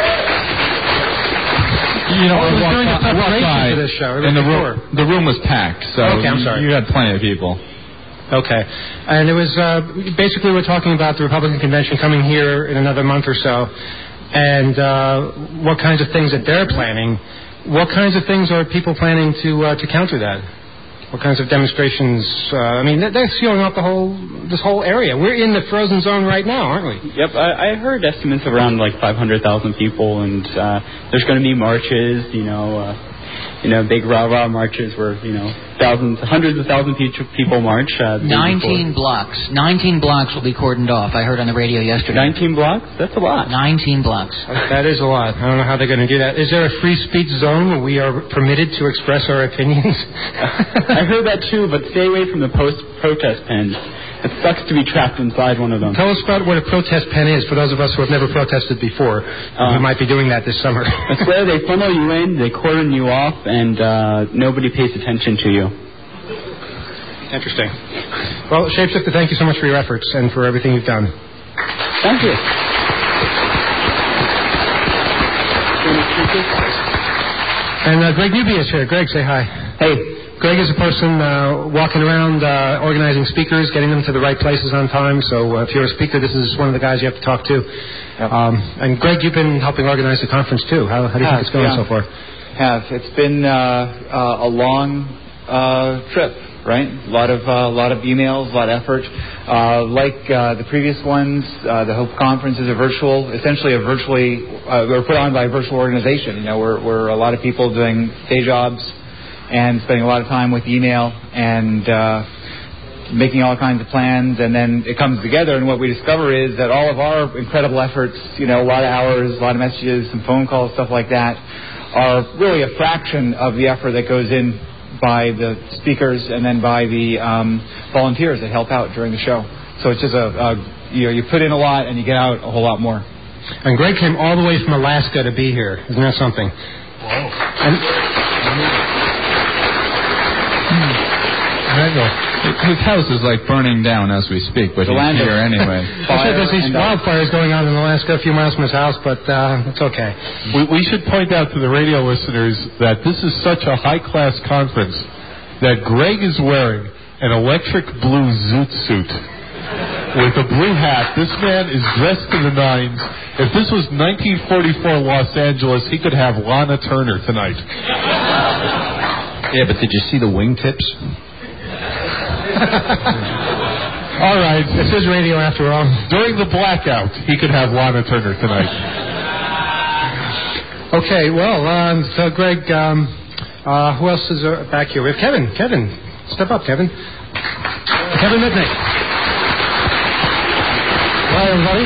You know, Oh, it was I walked during the by- I walked preparation by, for this show. It was and the before. room, the room was packed, so Okay, I'm sorry. you had plenty of people. Okay. And it was, uh, basically we're talking about the Republican convention coming here in another month or so, and uh, what kinds of things that they're planning. What kinds of things are people planning to uh, to counter that? What kinds of demonstrations? Uh, I mean, they're sealing off the whole this whole area. We're in the frozen zone right now, aren't we? Yep, I, I heard estimates of around like five hundred thousand people, and uh, there's going to be marches, you know, uh, you know, big rah-rah marches where, you know, thousands, hundreds of thousands of people march. Uh, the day Nineteen before. blocks. Nineteen blocks will be cordoned off. I heard on the radio yesterday. Nineteen blocks? That's a lot. Nineteen blocks. That is a lot. I don't know how they're going to do that. Is there a free speech zone where we are permitted to express our opinions? I heard that too, but stay away from the post protest pens. It sucks to be trapped inside one of them. Tell us about what a protest pen is for those of us who have never protested before. Uh, we might be doing that this summer. I swear they funnel you in, they cordon you off, and uh, nobody pays attention to you. Interesting. Well, Shapeshifter, thank you so much for your efforts and for everything you've done. Thank you. And uh, Greg Newby is here. Greg, say hi. Hey. Greg is a person uh, walking around uh, organizing speakers, getting them to the right places on time. So uh, if you're a speaker, this is one of the guys you have to talk to. Yep. Um, and Greg, you've been helping organize the conference too. How, how do you Have, think it's going yeah. so far? Have. It's been uh, uh, a long uh, trip, right? A lot of uh, a lot of emails, a lot of effort. Uh, like uh, the previous ones, uh, the Hope Conference is a virtual, essentially a virtually, uh, we're put on by a virtual organization. You know, we're we're a lot of people doing day jobs and spending a lot of time with email and uh, making all kinds of plans, and then it comes together, and what we discover is that all of our incredible efforts, you know, a lot of hours, a lot of messages, some phone calls, stuff like that, are really a fraction of the effort that goes in by the speakers and then by the um, volunteers that help out during the show. So it's just a, a, you know, you put in a lot and you get out a whole lot more. And Greg came all the way from Alaska to be here. Isn't that something? Whoa. And, His house is like burning down as we speak, but The he's land of here anyway. I said there's these wildfires going on in Alaska a few miles from his house, but uh, it's okay. We, we should point out to the radio listeners that this is such a high-class conference that Greg is wearing an electric blue zoot suit with a blue hat. This man is dressed to the nines. If this was nineteen forty-four Los Angeles, he could have Lana Turner tonight. Yeah, but did you see the wingtips? All right, this is radio after all. During the blackout, he could have Lana Turner tonight. Okay, well, um, so Greg, um, uh, who else is uh, back here? We have Kevin. Kevin, step up, Kevin. Kevin Mitnick. Hi, everybody.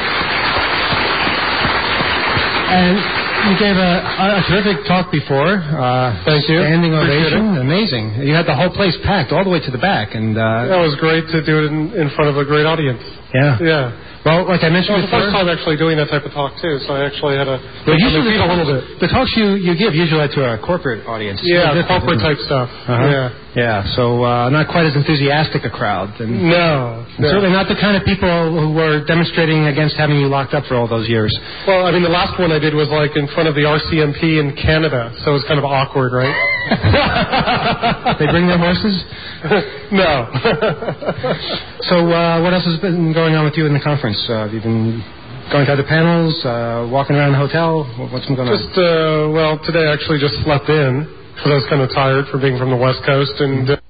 And you gave a, a terrific talk before. Uh, Thank you. Standing Appreciate ovation. it. Amazing. You had the whole place packed all the way to the back. And uh, That was great to do it in, in front of a great audience. Yeah. Yeah. Well, like I mentioned Well, it was the before, first time actually doing that type of talk, too, so I actually had to But think on usually my feet a the little talks, bit. the talks you, you give usually to a corporate audience. It's Yeah, very different, corporate isn't type it? stuff. Uh-huh. Yeah. Yeah, so uh, not quite as enthusiastic a crowd. And, No. and certainly not the kind of people who were demonstrating against having you locked up for all those years. Well, I mean, the last one I did was like in front of the R C M P in Canada, so it was kind of awkward, right? They bring their horses? No. So uh, what else has been going on with you in the conference? Uh, have you been going to other panels, uh, walking around the hotel? What's been going on? Just, uh, well, today I actually just slept in, because I was kind of tired from being from the West Coast, and... Uh,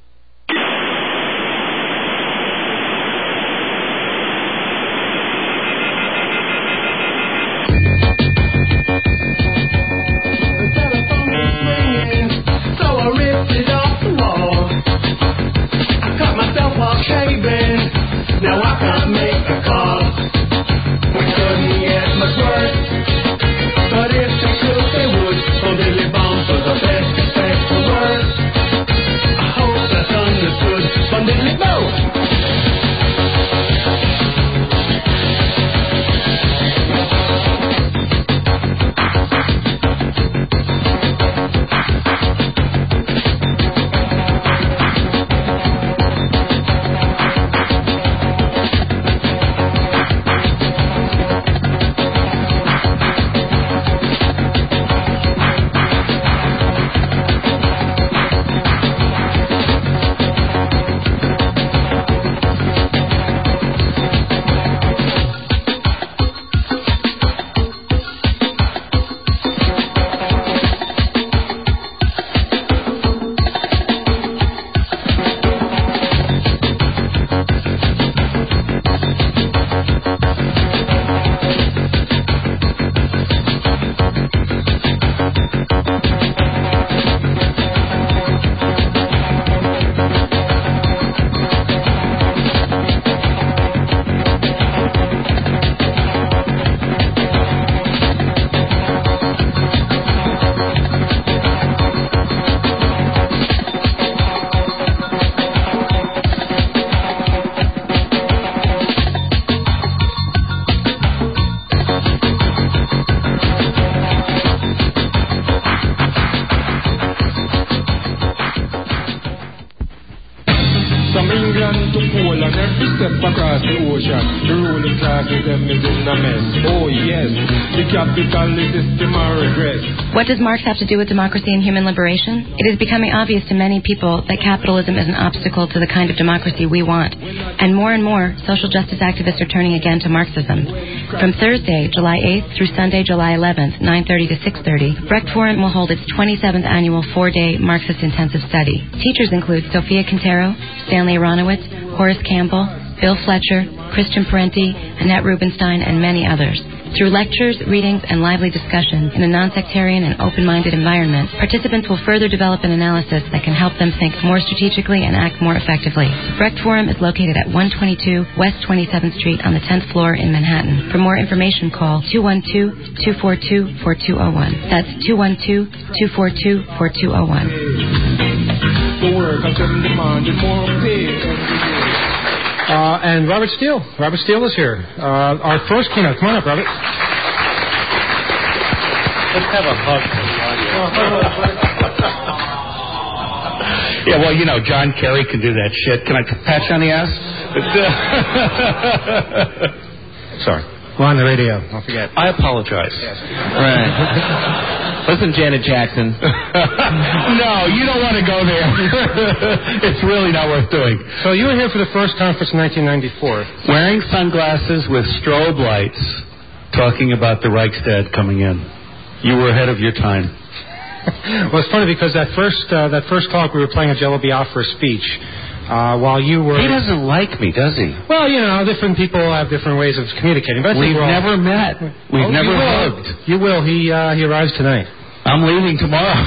So I ripped it off the wall. I cut myself while shaving. Now I can't make a call. We couldn't get much worse, but if they could, they would. So Billy Bones was the best, best for worse. I hope we step across the ocean. The ruling class is them is in a mess. Oh yes, the capital is system of regret. What does Marx have to do with democracy and human liberation? It is becoming obvious to many people that capitalism is an obstacle to the kind of democracy we want. And more and more, social justice activists are turning again to Marxism. From Thursday, July eighth through Sunday, July eleventh, nine thirty to six thirty, Brecht Forum will hold its twenty-seventh annual four-day Marxist intensive study. Teachers include Sophia Quintero, Stanley Aronowitz, Horace Campbell, Bill Fletcher, Christian Parenti, Annette Rubinstein, and many others. Through lectures, readings, and lively discussions in a non-sectarian and open-minded environment, participants will further develop an analysis that can help them think more strategically and act more effectively. Brecht Forum is located at one twenty-two West twenty-seventh Street on the tenth floor in Manhattan. For more information, call two one two, two four two, four two zero one. That's two one two, two four two, four two zero one. The work of them demanding more pay. Uh, and Robert Steele. Robert Steele is here. Uh, our first keynote. Come on up, Robert. Let's have a hug for the audience. Yeah, well, you know, John Kerry can do that shit. Can I pat you on the ass? Sorry. We're on the radio. Don't forget. I apologize. Yes. Right. Listen, Janet Jackson. No, you don't want to go there. It's really not worth doing. So you were here for the first conference in nineteen ninety-four. Wearing sunglasses with strobe lights, talking about the Reichstag coming in. You were ahead of your time. Well, it's funny because that first uh, that first talk we were playing a Jello Biafra speech. Uh, while you were... He doesn't like me, does he? Well, you know, different people have different ways of communicating. But We've all... never met. We've oh, never you hugged. You will. He uh, he arrives tonight. I'm leaving tomorrow.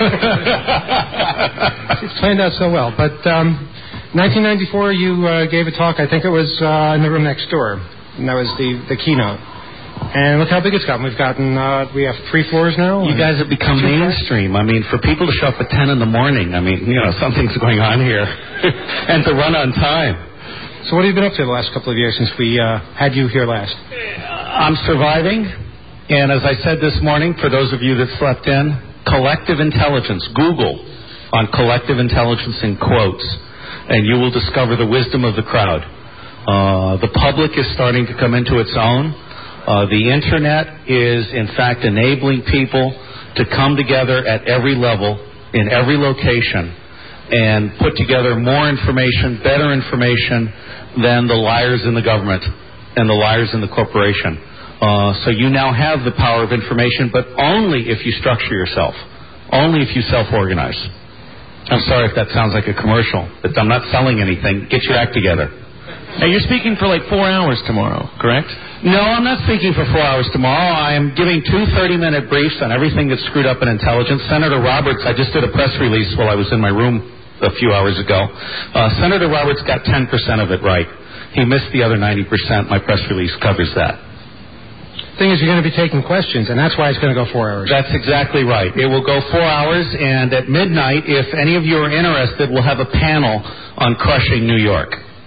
It's planned out so well. But um, nineteen ninety-four, you uh, gave a talk. I think it was uh, in the room next door, and that was the, the keynote. And look how big it's gotten. We've gotten, uh, we have three floors now. You guys have become mainstream. I mean, for people to show up at ten in the morning, I mean, you know, something's going on here. And to run on time. So what have you been up to the last couple of years since we uh, had you here last? I'm surviving. And as I said this morning, for those of you that slept in, collective intelligence. Google on collective intelligence in quotes, and you will discover the wisdom of the crowd. Uh, the public is starting to come into its own. Uh, the Internet is, in fact, enabling people to come together at every level, in every location, and put together more information, better information than the liars in the government and the liars in the corporation. Uh, so you now have the power of information, but only if you structure yourself, only if you self-organize. I'm sorry if that sounds like a commercial, but I'm not selling anything. Get your act together. Now, you're speaking for like four hours tomorrow, correct? No, I'm not speaking for four hours tomorrow. I am giving two thirty-minute briefs on everything that's screwed up in intelligence. Senator Roberts, I just did a press release while I was in my room a few hours ago. Uh, Senator Roberts got ten percent of it right. He missed the other ninety percent. My press release covers that. Thing is, you're going to be taking questions, and that's why it's going to go four hours. That's exactly right. It will go four hours, and at midnight, if any of you are interested, we'll have a panel on crushing New York.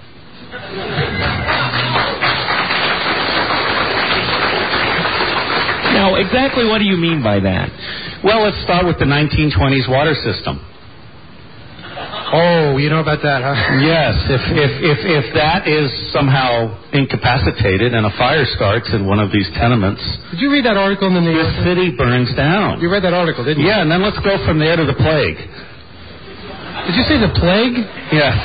Now, exactly what do you mean by that? Well, let's start with the nineteen twenties water system. Oh, you know about that, huh? Yes. If if if, if that is somehow incapacitated and a fire starts in one of these tenements, did you read that article in the New Yorker? The city burns down. You read that article, didn't you? Yeah, and then let's go from there to the plague. Did you say the plague? Yes.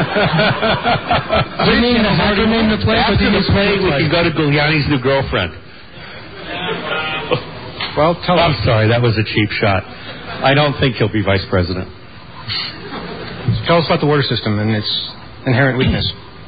Do you mean the harder name the plague? After the plague, we can go to Giuliani's new girlfriend. Well, tell I'm us. sorry, that was a cheap shot. I don't think he'll be vice president. Tell us about the water system and its inherent weakness.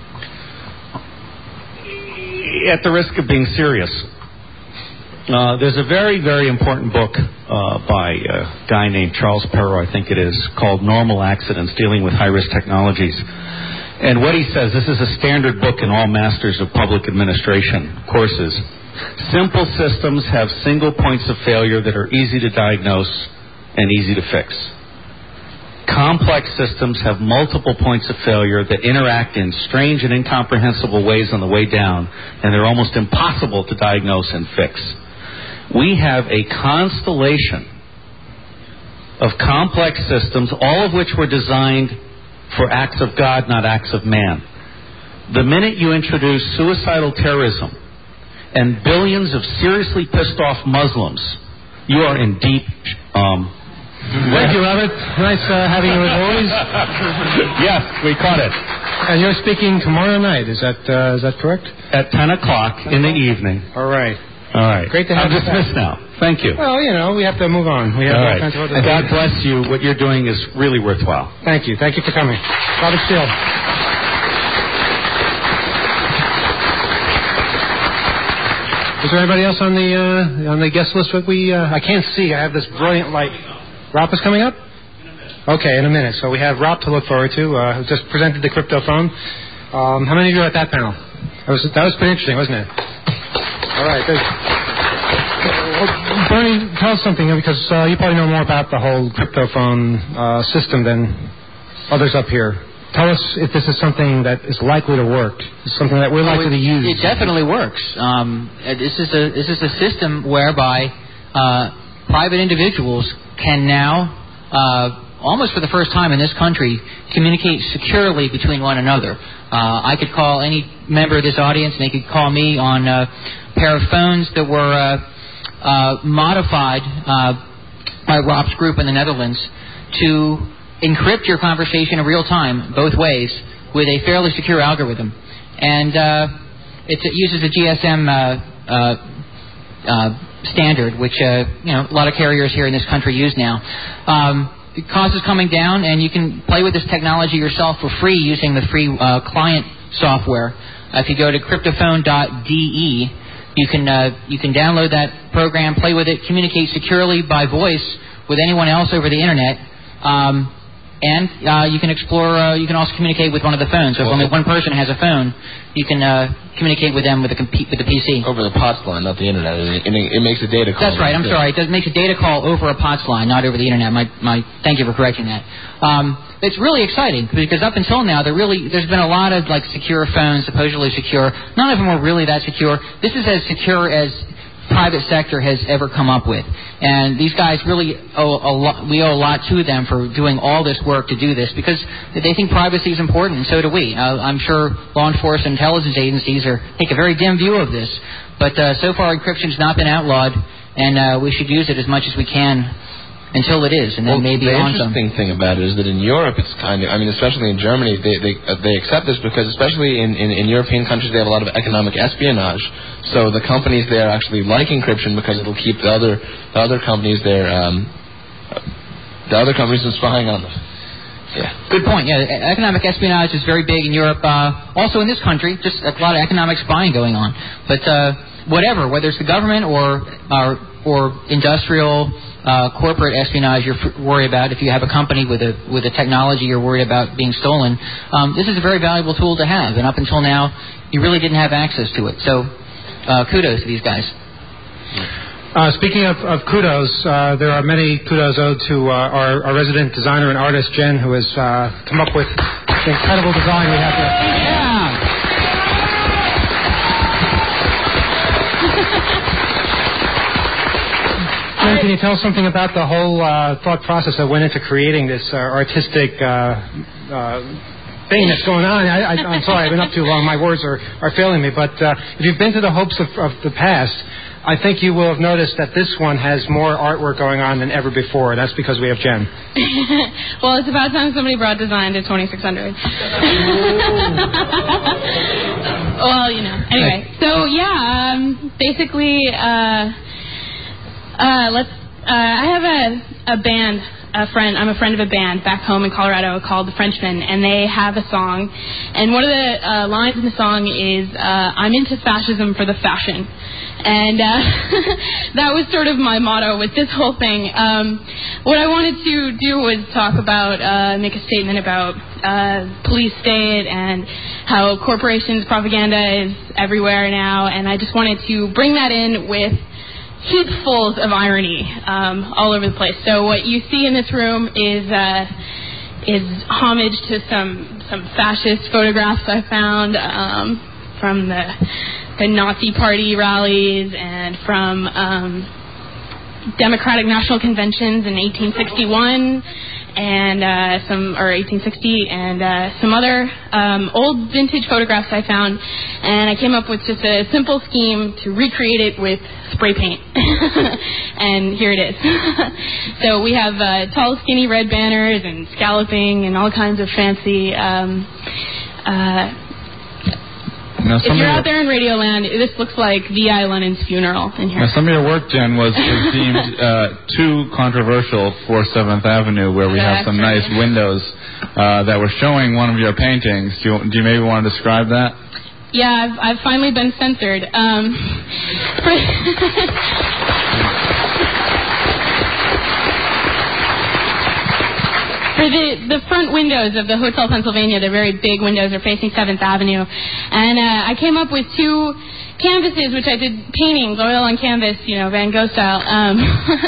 At the risk of being serious, uh, there's a very, very important book uh, by a guy named Charles Perrow, I think it is, called Normal Accidents, Dealing with High-Risk Technologies. And what he says, this is a standard book in all Masters of Public Administration courses. Simple systems have single points of failure that are easy to diagnose and easy to fix. Complex systems have multiple points of failure that interact in strange and incomprehensible ways on the way down, and they're almost impossible to diagnose and fix. We have a constellation of complex systems, all of which were designed for acts of God, not acts of man. The minute you introduce suicidal terrorism and billions of seriously pissed off Muslims, you are in deep. Um, Thank you, Robert. Nice uh, having you as always. Yes, we caught it. And you're speaking tomorrow night. Is that uh, is that correct? At ten o'clock in the evening. All right. All right. Great to have I'm you dismissed back. now. Thank you. Well, you know, we have to move on. We have all all right. kinds of other And God things. bless you. What you're doing is really worthwhile. Thank you. Thank you for coming. Robert Steele. Is there anybody else on the uh, on the guest list that we? Uh, I can't see. I have this brilliant light. Rob is coming up? Okay, in a minute. So we have Rob to look forward to. Uh, who just presented the crypto phone. Um, how many of you were at that panel? That was that was pretty interesting, wasn't it? All right. Well, Bernie, tell us something because uh, you probably know more about the whole crypto phone uh, system than others up here. Tell us if this is something that is likely to work. It's something that we're likely oh, it, to use. It definitely works. Um, this is a this is a system whereby uh, private individuals can now, uh, almost for the first time in this country, communicate securely between one another. Uh, I could call any member of this audience, and they could call me on a pair of phones that were uh, uh, modified uh, by Rob's group in the Netherlands to encrypt your conversation in real time, both ways, with a fairly secure algorithm. And uh, it uses a G S M uh, uh, uh, standard, which uh, you know a lot of carriers here in this country use now. Um, the cost is coming down, and you can play with this technology yourself for free using the free uh, client software. Uh, if you go to cryptophone dot D E, you can uh, you can download that program, play with it, communicate securely by voice with anyone else over the internet. Um, And uh, you can explore. Uh, you can also communicate with one of the phones. So if only one person has a phone, you can uh, communicate with them with the comp- with the P C. Over the P O T S line, not the internet. It, it, it makes a data call. That's right. I'm yeah. sorry. It does, makes a data call over a P O T S line, not over the internet. My my. Thank you for correcting that. Um, it's really exciting because up until now, there really there's been a lot of like secure phones, supposedly secure. None of them were really that secure. This is as secure as private sector has ever come up with, and these guys really owe a lot. We owe a lot to them for doing all this work to do this because they think privacy is important, and so do we. Uh, I'm sure law enforcement intelligence agencies are take a very dim view of this, but uh, so far encryption has not been outlawed, and uh, we should use it as much as we can until it is, and then well, maybe the on some. interesting thing about it is that in Europe, it's kind of, I mean, especially in Germany, they they, uh, they accept this because, especially in, in, in European countries, they have a lot of economic espionage. So the companies there actually like encryption because it'll keep the other the other companies there, um, the other companies from spying on them. Yeah. Good point. Yeah, economic espionage is very big in Europe. Uh, also in this country, just a lot of economic spying going on. But uh, whatever, whether it's the government or or, or industrial. Uh, corporate espionage you're f- worried about if you have a company with a with a technology you're worried about being stolen. Um, this is a very valuable tool to have, and up until now, you really didn't have access to it. So, uh, kudos to these guys. Uh, speaking of, of kudos, uh, there are many kudos owed to uh, our, our resident designer and artist, Jen, who has uh, come up with the incredible design we have here. Yeah. Jen, can you tell us something about the whole uh, thought process that went into creating this uh, artistic uh, uh, thing that's going on? I, I, I'm sorry, I've been up too long. My words are, are failing me. But uh, if you've been to the Hopes of, of the past, I think you will have noticed that this one has more artwork going on than ever before. That's because we have Jen. Well, it's about time somebody brought design to twenty-six hundred. Well, you know. Anyway, so yeah, um, basically... Uh, Uh, let's. Uh, I have a, a band, a friend. I'm a friend of a band back home in Colorado called The Frenchmen, and they have a song. And one of the uh, lines in the song is, uh, "I'm into fascism for the fashion," and uh, that was sort of my motto with this whole thing. Um, what I wanted to do was talk about, uh, make a statement about uh, police state and how corporations propaganda is everywhere now, and I just wanted to bring that in with heapfuls of irony um, all over the place. So what you see in this room is uh, is homage to some some fascist photographs I found um, from the the Nazi Party rallies and from um, Democratic National Conventions in eighteen sixty-one and uh, some, or eighteen sixty, and uh, some other um, old vintage photographs I found, and I came up with just a simple scheme to recreate it with spray paint, and here it is. So we have uh, tall, skinny red banners and scalloping and all kinds of fancy. Um, uh, Now, if you're out there in Radioland, this looks like V I Lennon's funeral in here. Now, some of your work, Jen, was, was deemed uh, too controversial for seventh Avenue, where we have some nice windows uh, that were showing one of your paintings. Do you, do you maybe want to describe that? Yeah, I've, I've finally been censored. Um, for For the, the front windows of the Hotel Pennsylvania, the very big windows are facing seventh Avenue. And uh, I came up with two canvases, which I did paintings, oil on canvas, you know, Van Gogh style. Um,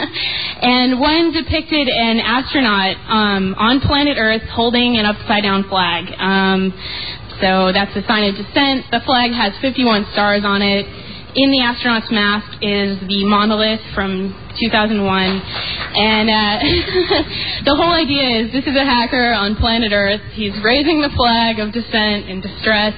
and one depicted an astronaut um, on planet Earth holding an upside-down flag. Um, so that's a sign of descent. The flag has fifty-one stars on it. In the astronaut's mask is the monolith from two thousand one. And uh, the whole idea is this is a hacker on planet Earth. He's raising the flag of dissent and distress.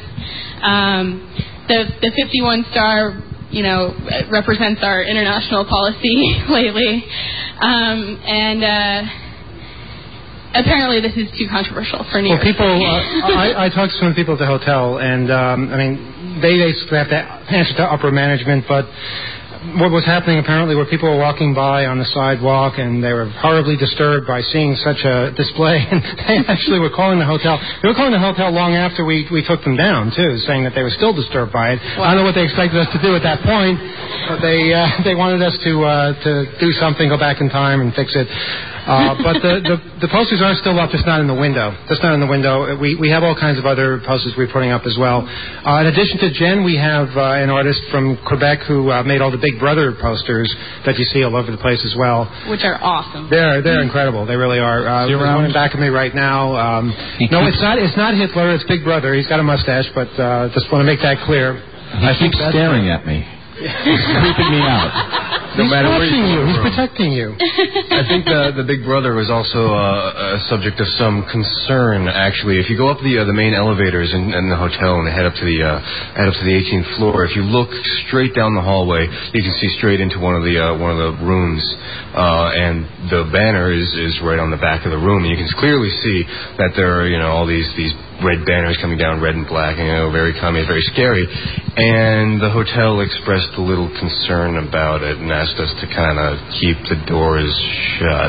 Um, the, the fifty-one star, you know, represents our international policy lately. Um, and uh, apparently this is too controversial for New Well, York. people, uh, I, I talked to some people at the hotel, and, um, I mean, they basically have to answer to upper management, but what was happening apparently were people were walking by on the sidewalk and they were horribly disturbed by seeing such a display, and they actually were calling the hotel. They were calling the hotel long after we, we took them down, too, saying that they were still disturbed by it. Wow. I don't know what they expected us to do at that point, but they uh, they wanted us to uh, to do something, go back in time and fix it. Uh, but the, the the posters are still up, just not in the window. Just not in the window. We we have all kinds of other posters we're putting up as well. Uh, in addition to Jen, we have uh, an artist from Quebec who uh, made all the Big Brother posters that you see all over the place as well. Which are awesome. They're they're incredible. They really are. Uh, there's one in back of me right now. Um, no, it's not. It's not Hitler. It's Big Brother. He's got a mustache, but uh, just want to make that clear. He keeps staring at me. He's creeping me out. No He's matter watching you. He's protecting you. I think the the Big Brother was also uh, a subject of some concern. Actually, if you go up the uh, the main elevators in, in the hotel and head up to the uh, head up to the eighteenth floor, if you look straight down the hallway, you can see straight into one of the uh, one of the rooms, uh, and the banner is is right on the back of the room, and you can clearly see that there are you know all these these. red banners coming down, red and black, you know, very communist, very scary. And the hotel expressed a little concern about it and asked us to kind of keep the doors shut.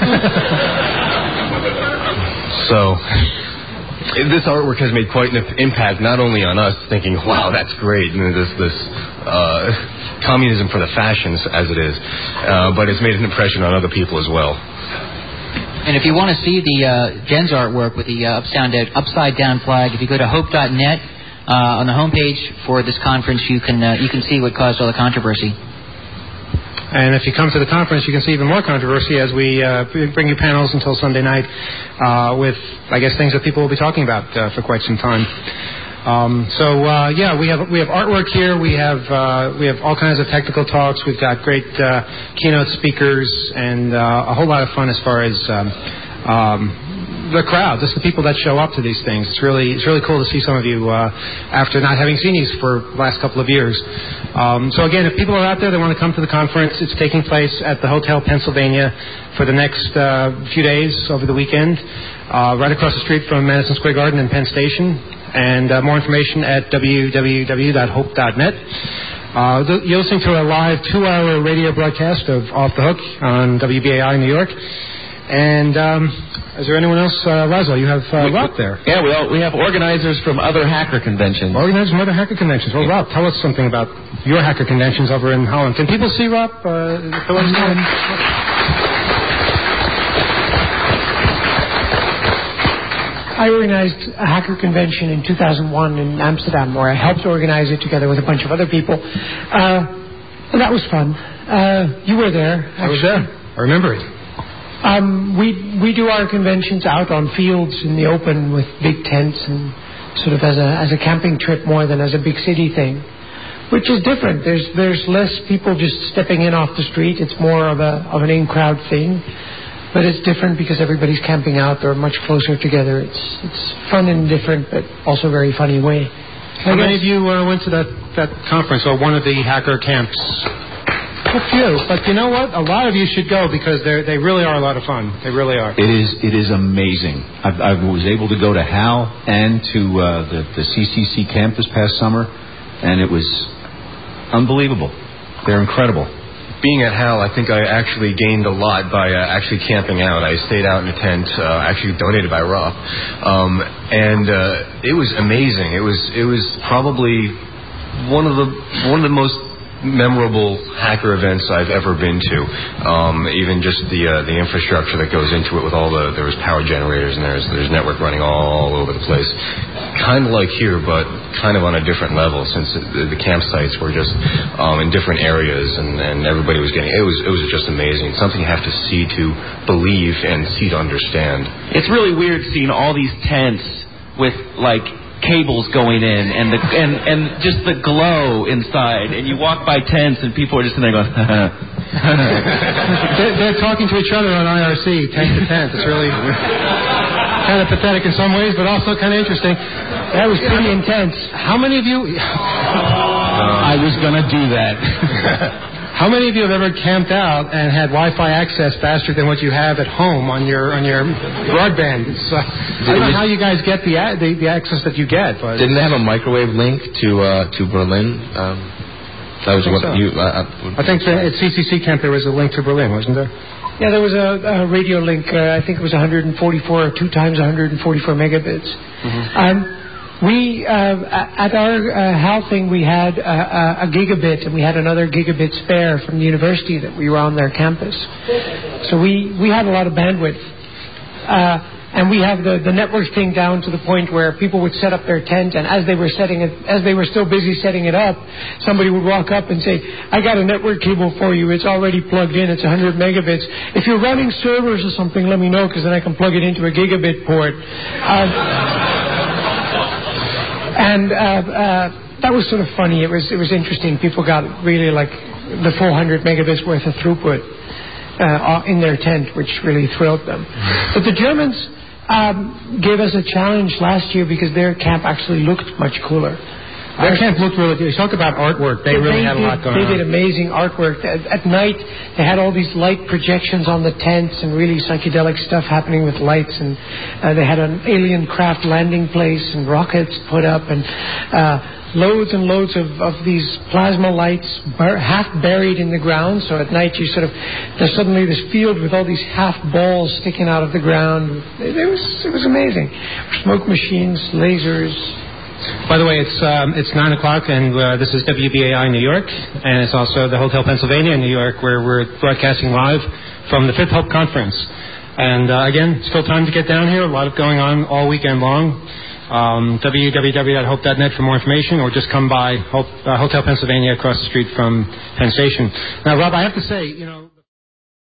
So, this artwork has made quite an impact, not only on us, thinking, wow, that's great, you know, this, this uh, communism for the fashions, as it is, uh, but it's made an impression on other people as well. And if you want to see the uh, Jen's artwork with the uh, upside down, upside down flag, if you go to hope dot net uh, on the homepage for this conference, you can uh, you can see what caused all the controversy. And if you come to the conference, you can see even more controversy as we uh, bring you panels until Sunday night uh, with, I guess, things that people will be talking about uh, for quite some time. Um, so uh, yeah, we have we have artwork here. We have uh, we have all kinds of technical talks. We've got great uh, keynote speakers and uh, a whole lot of fun as far as um, um, the crowd, just the people that show up to these things. It's really it's really cool to see some of you uh, after not having seen these for the last couple of years. Um, so again, if people are out there that want to come to the conference, it's taking place at the Hotel Pennsylvania for the next uh, few days over the weekend, uh, right across the street from Madison Square Garden and Penn Station. And uh, more information at w w w dot hope dot net. Uh, th- you're listening to a live two-hour radio broadcast of Off the Hook on W B A I New York. And um, is there anyone else? Uh, Laszlo, you have uh, Rob there. Yeah, we all, we have organizers from other hacker conventions. Organizers from other hacker conventions. Well, Rob, tell us something about your hacker conventions over in Holland. Can people see Rob? Uh, fill us in. I organized a hacker convention in two thousand one in Amsterdam, where I helped organize it together with a bunch of other people. Uh, and that was fun. Uh, you were there. Actually. I was there. I remember it. Um, we we do our conventions out on fields in the open with big tents and sort of as a as a camping trip more than as a big city thing. which is different. There's there's less people just stepping in off the street. It's more of a of an in-crowd thing. But it's different because everybody's camping out. They're much closer together. It's it's fun and different, but also very funny way. How many of you uh, went to that, that conference or one of the hacker camps? A few, but you know what? A lot of you should go because they they really are a lot of fun. They really are. It is it is amazing. I've, I was able to go to HAL and to uh, the the C C C camp this past summer, and it was unbelievable. They're incredible. Being at HAL, I think I actually gained a lot by uh, actually camping out. I stayed out in a tent, uh, actually donated by Rob, um, and uh, it was amazing. It was it was probably one of the one of the most memorable hacker events I've ever been to. Um, even just the uh, the infrastructure that goes into it with all the there was power generators and there's there's network running all over the place. Kind of like here, but kind of on a different level since the, the campsites were just um, in different areas and, and everybody was getting it was it was just amazing. Something you have to see to believe and see to understand. It's really weird seeing all these tents with like cables going in and the and, and just the glow inside, and you walk by tents and people are just in there going they're, they're talking to each other on I R C tent to tent. It's really kind of pathetic in some ways, but also kind of interesting. That was pretty intense. How many of you I was going to do that. How many of you have ever camped out and had Wi-Fi access faster than what you have at home on your on your broadband? It's, uh, I don't know how you guys get the, the the access that you get. But didn't they have a microwave link to uh, to Berlin? Um, that was I what so. you. Uh, I think at C C C camp there was a link to Berlin, wasn't there? Yeah, there was a, a radio link. Uh, I think it was one hundred forty-four or two times one hundred forty-four megabits. Mm-hmm. Um, We, uh, at our uh, HAL thing, we had uh, a gigabit, and we had another gigabit spare from the university that we were on their campus. So we, we had a lot of bandwidth. Uh, and we have the, the network thing down to the point where people would set up their tent, and as they were setting it, as they were still busy setting it up, somebody would walk up and say, I got a network cable for you. It's already plugged in. It's one hundred megabits. If you're running servers or something, let me know, because then I can plug it into a gigabit port. Uh, And uh, uh, that was sort of funny. It was it was interesting. People got really like the four hundred megabits worth of throughput uh, in their tent, which really thrilled them. But the Germans um, gave us a challenge last year because their camp actually looked much cooler. Their camp looked really good. You talk about artwork. They, they really had did, a lot going they on. They did amazing artwork. At, at night, they had all these light projections on the tents and really psychedelic stuff happening with lights. And uh, they had an alien craft landing place and rockets put up and uh, loads and loads of, of these plasma lights bur- half buried in the ground. So at night, you sort of there's suddenly this field with all these half balls sticking out of the ground. It, it was it was amazing. Smoke machines, lasers. By the way, it's um, it's nine o'clock, and uh, this is W B A I New York, and it's also the Hotel Pennsylvania in New York, where we're broadcasting live from the Fifth Hope Conference. And uh, again, still time to get down here. A lot of going on all weekend long. Um, w w w dot hope dot net for more information, or just come by Hope, uh, Hotel Pennsylvania across the street from Penn Station. Now, Rob, I have to say, you know.